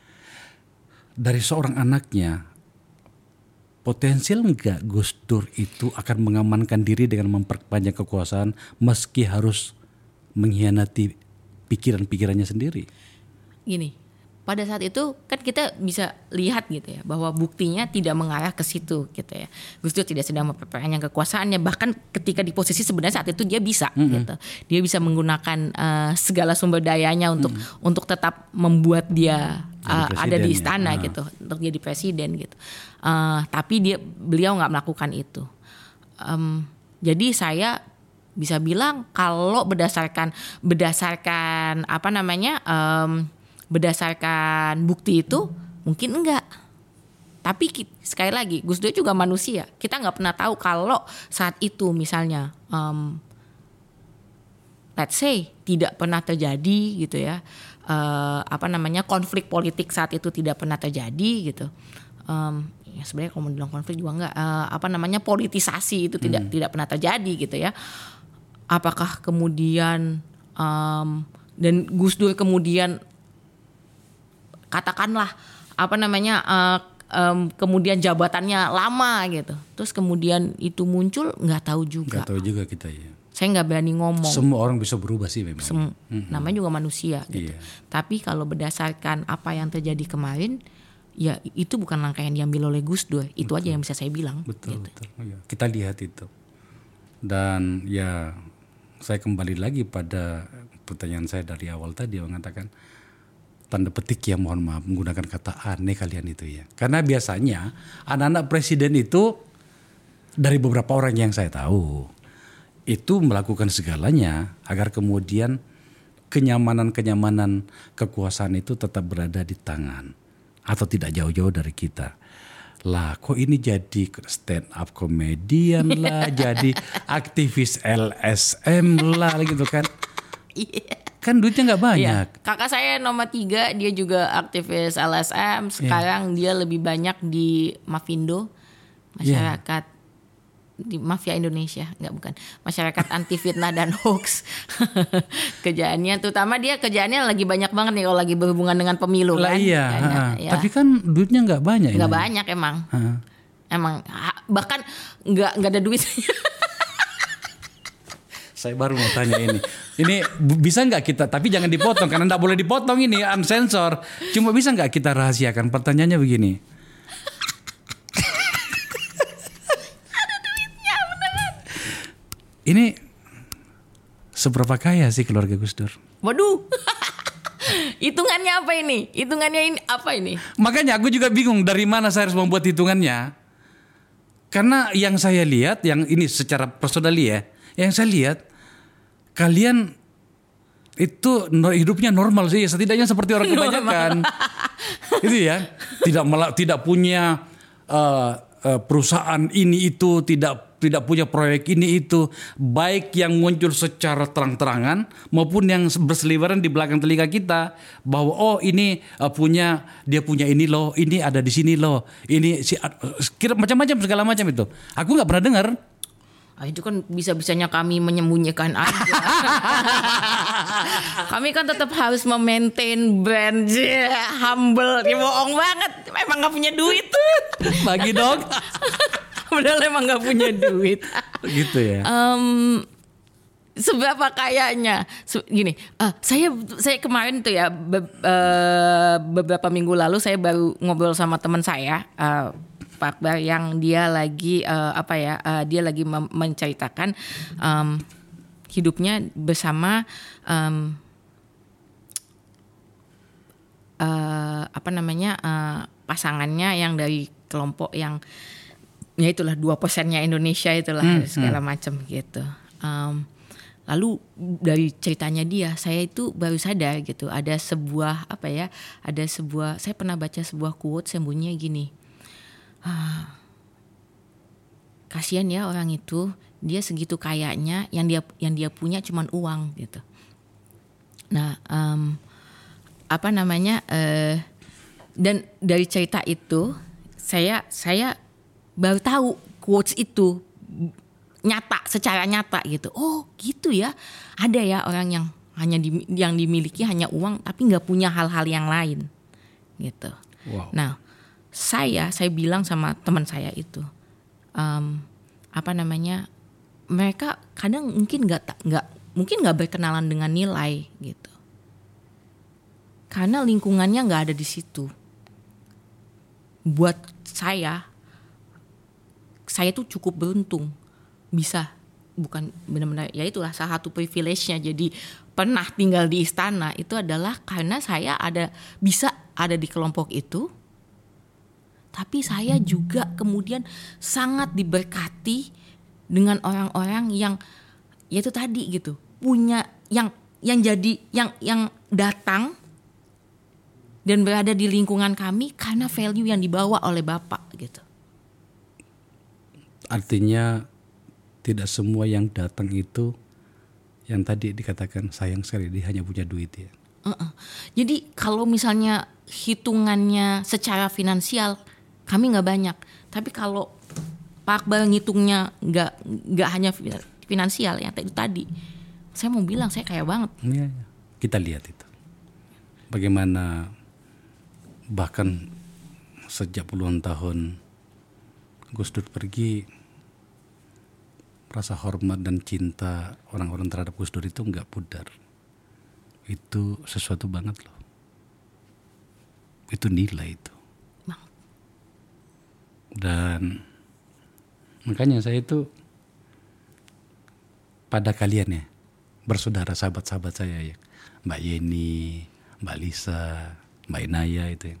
Dari seorang anaknya, potensial enggak Gus Dur itu akan mengamankan diri dengan memperpanjang kekuasaan meski harus mengkhianati pikiran-pikirannya sendiri? Gini, pada saat itu kan kita bisa lihat gitu ya bahwa buktinya tidak mengarah ke situ gitu ya. Gus Dur tidak sedang memperpanjang kekuasaannya, bahkan ketika di posisi sebenarnya saat itu dia bisa mm-hmm. gitu. Dia bisa menggunakan uh, segala sumber dayanya untuk mm-hmm. untuk tetap membuat dia uh, ada di istana ya. Gitu, untuk jadi presiden gitu. Uh, tapi dia beliau nggak melakukan itu. Um, jadi saya bisa bilang kalau berdasarkan berdasarkan apa namanya um, berdasarkan bukti itu mungkin enggak. Tapi sekali lagi Gus Dur juga manusia. Kita nggak pernah tahu kalau saat itu misalnya um, let's say tidak pernah terjadi gitu ya. Uh, apa namanya konflik politik saat itu tidak pernah terjadi gitu. Um, ya sebenarnya kalau bilang konflik juga enggak. Uh, apa namanya politisasi itu tidak hmm. tidak pernah terjadi gitu ya. Apakah kemudian um, dan Gus Dur kemudian katakanlah apa namanya uh, um, kemudian jabatannya lama gitu, terus kemudian itu muncul nggak tahu juga. Nggak tahu juga kita ya. Saya nggak berani ngomong. Semua orang bisa berubah sih memang. Sem- mm-hmm. Namanya juga manusia gitu. Iya. Tapi kalau berdasarkan apa yang terjadi kemarin, ya itu bukan langkah yang diambil oleh Gus Dur. Itu betul. Aja yang bisa saya bilang. Betul gitu. betul. Oh, ya. Kita lihat itu. Dan ya saya kembali lagi pada pertanyaan saya dari awal tadi mengatakan. Tanda petik ya mohon maaf menggunakan kata aneh kalian itu ya. Karena biasanya anak-anak presiden itu dari beberapa orang yang saya tahu itu melakukan segalanya agar kemudian kenyamanan-kenyamanan kekuasaan itu tetap berada di tangan atau tidak jauh-jauh dari kita. Lah kok ini jadi stand up komedian lah, jadi aktivis L S M lah gitu kan. Iya. Kan duitnya nggak banyak. Iya. Kakak saya nomor tiga, dia juga aktivis L S M. Sekarang yeah. dia lebih banyak di Mafindo, masyarakat yeah. di Mafia Indonesia, nggak bukan, masyarakat anti fitnah dan hoax. Kerjaannya, terutama dia kerjaannya lagi banyak banget nih kalau lagi berhubungan dengan pemilu lah, kan. Iya. Karena, ya. Tapi kan duitnya nggak banyak. Nggak banyak emang. Ha. Emang bahkan nggak nggak ada duit. Saya baru mau tanya ini. Ini bisa nggak kita, tapi jangan dipotong karena nggak boleh dipotong ini unsensor. Cuma bisa nggak kita rahasiakan? Pertanyaannya begini. Ada duitnya beneran. Ini seberapa kaya sih keluarga Gus Dur? Waduh. Hitungannya apa ini? Hitungannya ini apa ini? Makanya aku juga bingung dari mana saya harus membuat hitungannya. Karena yang saya lihat, yang ini secara personal ya, yang saya lihat kalian itu hidupnya normal sih, setidaknya seperti orang kebanyakan. Itu ya, tidak malah tidak punya uh, uh, perusahaan ini itu, tidak tidak punya proyek ini itu, baik yang muncul secara terang-terangan maupun yang berseliweran di belakang telinga kita bahwa oh ini uh, punya dia punya ini loh, ini ada di sini loh, ini si, uh, kira macam-macam segala macam itu. Aku nggak pernah dengar. Ah, itu kan bisa-bisanya kami menyembunyikan aja. Kami kan tetap harus memaintain brand humble. Ya bohong banget, emang nggak punya duit. Bagi dong. Padahal emang nggak punya duit. Gitu ya. Um, seberapa kayanya? Gini, uh, saya saya kemarin tuh ya be, uh, beberapa minggu lalu saya baru ngobrol sama teman saya. Uh, Pak Akbar yang dia lagi uh, apa ya uh, dia lagi mem- menceritakan um, hidupnya bersama um, uh, apa namanya uh, pasangannya yang dari kelompok yang ya itulah dua persennya Indonesia itulah hmm, segala hmm. macam gitu. Um, lalu dari ceritanya dia, saya itu baru sadar gitu ada sebuah apa ya ada sebuah saya pernah baca sebuah quote yang bunyinya gini. Ah, kasihan ya orang itu, dia segitu kayanya yang dia yang dia punya cuman uang gitu. Nah, um, apa namanya uh, dan dari cerita itu saya saya baru tahu quotes itu nyata secara nyata gitu. Oh gitu ya, ada ya orang yang hanya di, yang dimiliki hanya uang tapi nggak punya hal-hal yang lain gitu. Wow. Nah. Saya, saya bilang sama teman saya itu, um, apa namanya, mereka kadang mungkin nggak, nggak, mungkin nggak berkenalan dengan nilai gitu, karena lingkungannya nggak ada di situ. Buat saya, saya tuh cukup beruntung, bisa, bukan benar-benar, ya itulah salah satu privilege-nya. Jadi pernah tinggal di istana itu adalah karena saya ada bisa ada di kelompok itu. Tapi saya juga kemudian sangat diberkati dengan orang-orang yang ya itu tadi gitu, punya yang yang jadi yang yang datang dan berada di lingkungan kami karena value yang dibawa oleh Bapak gitu. Artinya tidak semua yang datang itu yang tadi dikatakan sayang sekali dia hanya punya duit ya. Uh-uh. Jadi kalau misalnya hitungannya secara finansial kami nggak banyak, tapi kalau Pak Akbar ngitungnya nggak nggak hanya finansial yang tadi tadi, saya mau bilang saya kaya banget. Ya, ya. Kita lihat itu, bagaimana bahkan sejak puluhan tahun Gus Dur pergi, rasa hormat dan cinta orang-orang terhadap Gus Dur itu nggak pudar. Itu sesuatu banget loh. Itu nilai itu. Dan makanya saya itu pada kalian ya, bersaudara sahabat-sahabat saya ya, Mbak Yeni, Mbak Lisa, Mbak Inaya itu ya.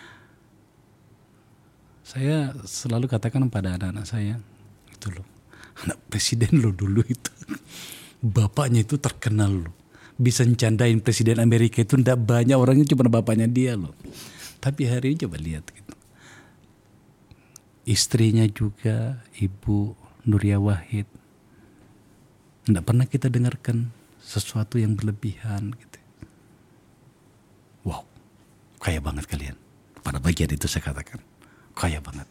Saya selalu katakan pada anak-anak saya, itu loh, anak presiden lo dulu itu, bapaknya itu terkenal loh, bisa ncandain presiden Amerika itu tidak banyak orangnya, cuma bapaknya dia loh. Tapi hari ini coba lihat gitu. istrinya juga Ibu Nuria Wahid. Tidak pernah kita dengarkan sesuatu yang berlebihan gitu. Wow, kaya banget kalian. Pada bagian itu saya katakan, kaya banget.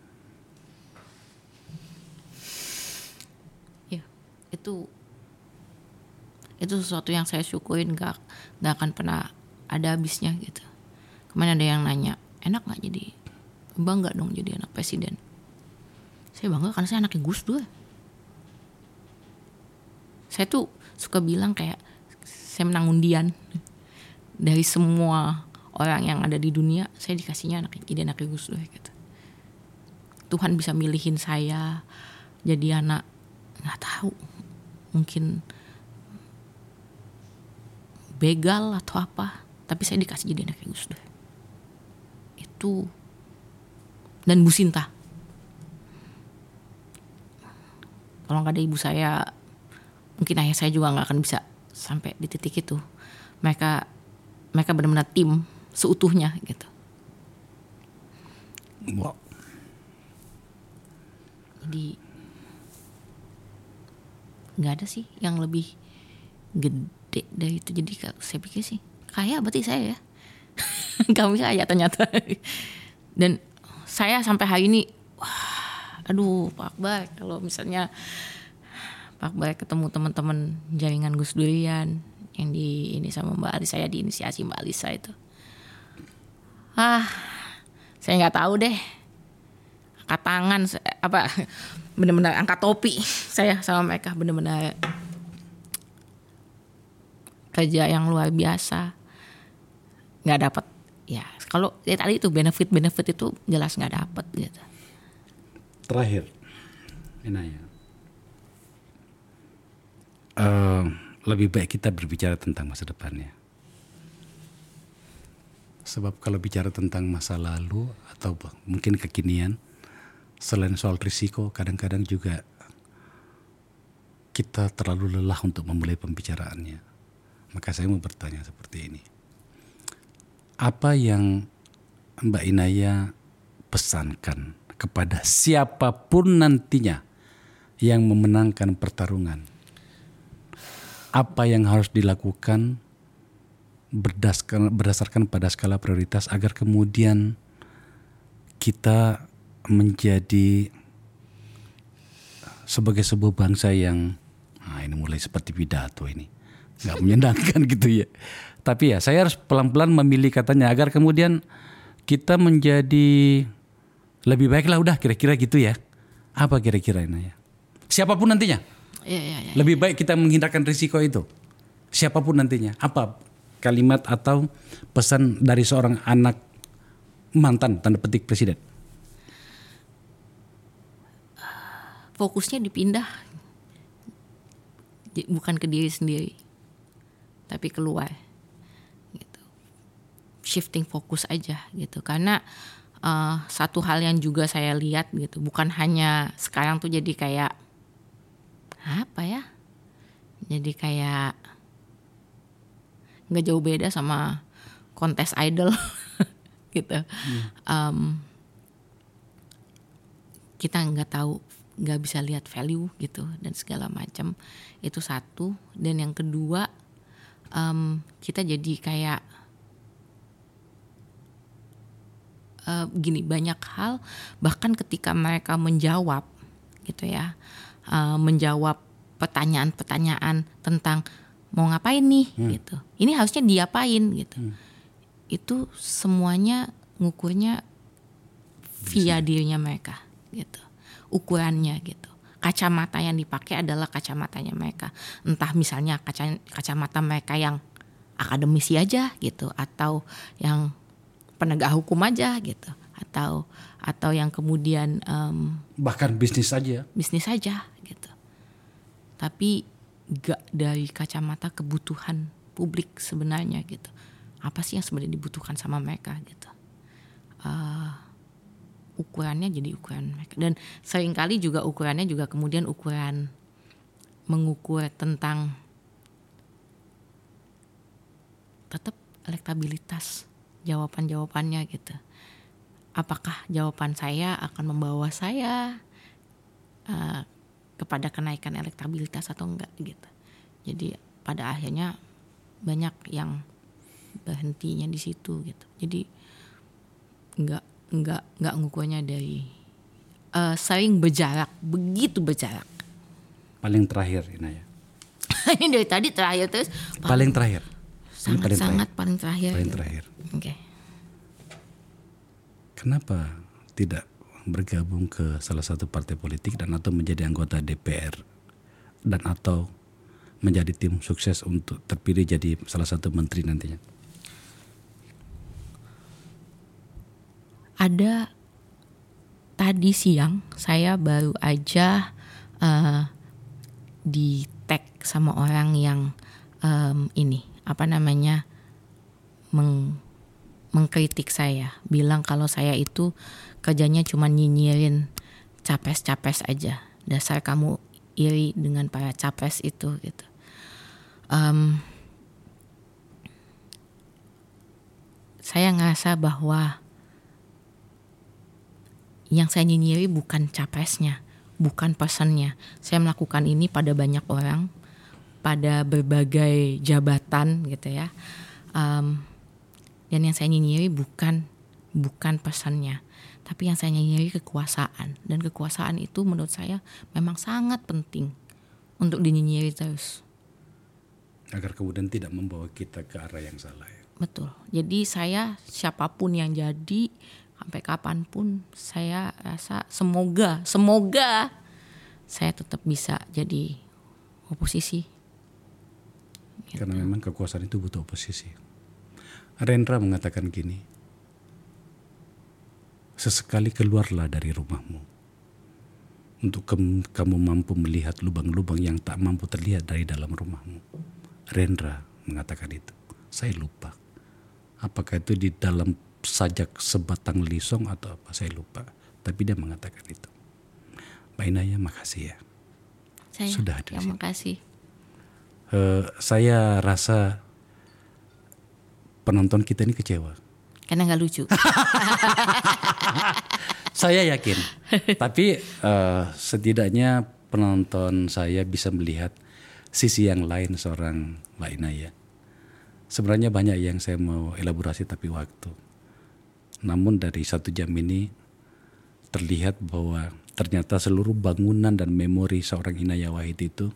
Ya, itu itu sesuatu yang saya syukurin, gak, gak akan pernah ada habisnya gitu. Kemarin ada yang nanya, enak gak jadi, bangga dong jadi anak presiden. Saya bangga karena saya anaknya Gus Dur. Saya tuh suka bilang kayak saya menang undian. Dari semua orang yang ada di dunia, saya dikasihnya anak jadi anaknya Gus Dur gitu. Tuhan bisa milihin saya jadi anak, nggak tahu, mungkin begal atau apa, tapi saya dikasih jadi anaknya Gus Dur. Itu. Dan Bu Sinta. Kalau nggak ada ibu saya, mungkin ayah saya juga nggak akan bisa sampai di titik itu. Mereka mereka benar-benar tim seutuhnya gitu. Wow. Jadi nggak ada sih yang lebih gede dari itu. Jadi saya pikir sih kaya berarti saya ya. Kami kaya ternyata. Dan saya sampai hari ini, wah, aduh Pak Akbar, kalau misalnya Pak Akbar ketemu teman-teman jaringan Gus Durian yang di ini sama Mbak Alisa, saya diinisiasi Mbak Alisa itu. Ah, saya nggak tahu deh. Angkat tangan apa benar-benar angkat topi saya sama mereka, benar-benar kerja yang luar biasa. Nggak dapat ya, kalau ya tadi itu benefit-benefit itu jelas nggak dapat gitu. Terakhir Inaya, uh, lebih baik kita berbicara tentang masa depannya. Sebab kalau bicara tentang masa lalu atau mungkin kekinian, selain soal risiko, kadang-kadang juga kita terlalu lelah untuk memulai pembicaraannya. Maka saya mau bertanya seperti ini. Apa yang Mbak Inaya pesankan kepada siapapun nantinya yang memenangkan pertarungan? Apa yang harus dilakukan berdasarkan, berdasarkan pada skala prioritas agar kemudian kita menjadi sebagai sebuah bangsa yang, nah ini mulai seperti pidato ini, nggak menyenangkan gitu ya. Tapi ya saya harus pelan-pelan memilih katanya agar kemudian kita menjadi lebih baik lah, udah kira-kira gitu ya. Apa kira-kira ini ya? Siapapun nantinya. Ya, ya, ya, lebih baik kita menghindarkan risiko itu. Siapapun nantinya. Apa kalimat atau pesan dari seorang anak mantan tanda petik presiden? Fokusnya dipindah, bukan ke diri sendiri, tapi keluar. Gitu. Shifting fokus aja gitu. Karena uh, satu hal yang juga saya lihat gitu, bukan hanya sekarang tuh jadi kayak apa ya? Jadi kayak nggak jauh beda sama kontes idol gitu. Hmm. Um, kita nggak tahu, nggak bisa lihat value gitu dan segala macam. Itu satu. Dan yang kedua, um, kita jadi kayak uh, gini, banyak hal bahkan ketika mereka menjawab gitu ya, uh, menjawab pertanyaan-pertanyaan tentang mau ngapain nih hmm. gitu. Ini harusnya diapain gitu. Hmm. Itu semuanya ngukurnya via dirinya mereka gitu. Ukurannya gitu. Kacamata yang dipakai adalah kacamatanya mereka. Entah misalnya kaca, kacamata mereka yang akademisi aja gitu, atau yang penegak hukum aja gitu, atau atau yang kemudian um, bahkan bisnis aja. Bisnis aja gitu. Tapi gak dari kacamata kebutuhan publik sebenarnya gitu. Apa sih yang sebenarnya dibutuhkan sama mereka gitu. Uh, ukurannya jadi ukuran mereka. Dan seringkali juga ukurannya juga kemudian ukuran mengukur tentang tetap elektabilitas jawaban-jawabannya gitu. apakah jawaban saya akan membawa saya uh, kepada kenaikan elektabilitas atau enggak gitu. Jadi pada akhirnya banyak yang berhentinya di situ gitu. Jadi enggak enggak enggak ngukurnya dari uh, saling berjarak, begitu berjarak. Paling terakhir Inaya. Ini dari tadi terakhir terus. Paling, paling terakhir. Sangat paling sangat terakhir. paling terakhir. Paling gitu. terakhir. Oke. Okay. Kenapa tidak bergabung ke salah satu partai politik dan atau menjadi anggota D P R dan atau menjadi tim sukses untuk terpilih jadi salah satu menteri nantinya? Ada tadi siang saya baru aja uh, di tag sama orang yang um, ini apa namanya meng mengkritik saya, bilang kalau saya itu kerjanya cuma nyinyirin capres-capres aja. Dasar kamu iri dengan para capres itu gitu. Um, saya ngerasa bahwa yang saya nyinyiri bukan capresnya, bukan personnya. Saya melakukan ini pada banyak orang, pada berbagai jabatan gitu ya. Um, Dan yang saya nyinyiri bukan bukan pesannya, tapi yang saya nyinyiri kekuasaan. Dan kekuasaan itu menurut saya memang sangat penting untuk dinyinyiri terus. Agar kemudian tidak membawa kita ke arah yang salah. Ya? Betul. Jadi saya siapapun yang jadi, sampai kapanpun saya rasa semoga, semoga saya tetap bisa jadi oposisi. Gitu. Karena memang kekuasaan itu butuh oposisi. Rendra mengatakan gini, sesekali keluarlah dari rumahmu untuk ke- kamu mampu melihat lubang-lubang yang tak mampu terlihat dari dalam rumahmu. Rendra mengatakan itu. Saya lupa. Apakah itu di dalam sajak sebatang lisong atau apa, saya lupa. Tapi dia mengatakan itu. Mbak Inaya, makasih ya. Saya Sudah hadir. yang makasih. Uh, saya rasa penonton kita ini kecewa. Karena gak lucu. Saya yakin. Tapi uh, setidaknya penonton saya bisa melihat sisi yang lain seorang Mbak Inaya. Sebenarnya banyak yang saya mau elaborasi tapi waktu. Namun dari satu jam ini terlihat bahwa ternyata seluruh bangunan dan memori seorang Inaya Wahid itu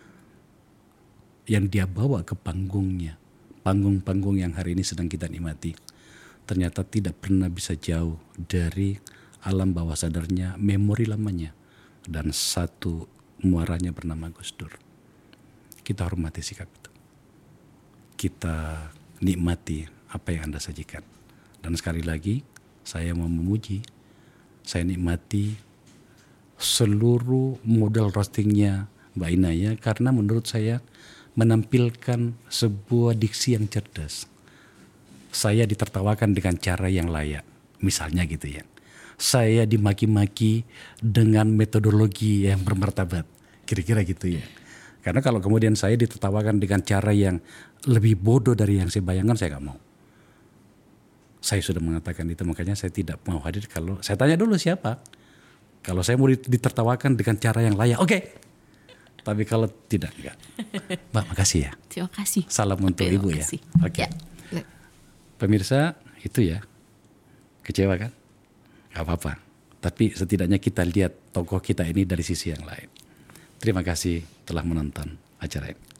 yang dia bawa ke panggungnya. Panggung-panggung yang hari ini sedang kita nikmati ternyata tidak pernah bisa jauh dari alam bawah sadarnya, memori lamanya, dan satu muaranya bernama Gus Dur. Kita hormati sikap itu. Kita nikmati apa yang Anda sajikan. Dan sekali lagi saya mau memuji, saya nikmati seluruh modal roastingnya Mbak Inaya karena menurut saya menampilkan sebuah diksi yang cerdas. Saya ditertawakan dengan cara yang layak, misalnya gitu ya. Saya dimaki-maki dengan metodologi yang bermartabat, kira-kira gitu ya. Karena kalau kemudian saya ditertawakan dengan cara yang lebih bodoh dari yang saya bayangkan, saya gak mau. Saya sudah mengatakan itu, makanya saya tidak mau hadir kalau saya tanya dulu siapa. Kalau saya mau ditertawakan dengan cara yang layak, oke. Okay. Tapi kalau tidak, enggak. Mbak, makasih ya. Terima kasih. Salam untuk Terima Ibu kasih. ya. Oke. Okay. Ya. Pemirsa, itu ya. Kecewa kan? Gak apa-apa. Tapi setidaknya kita lihat tokoh kita ini dari sisi yang lain. Terima kasih telah menonton acara ini.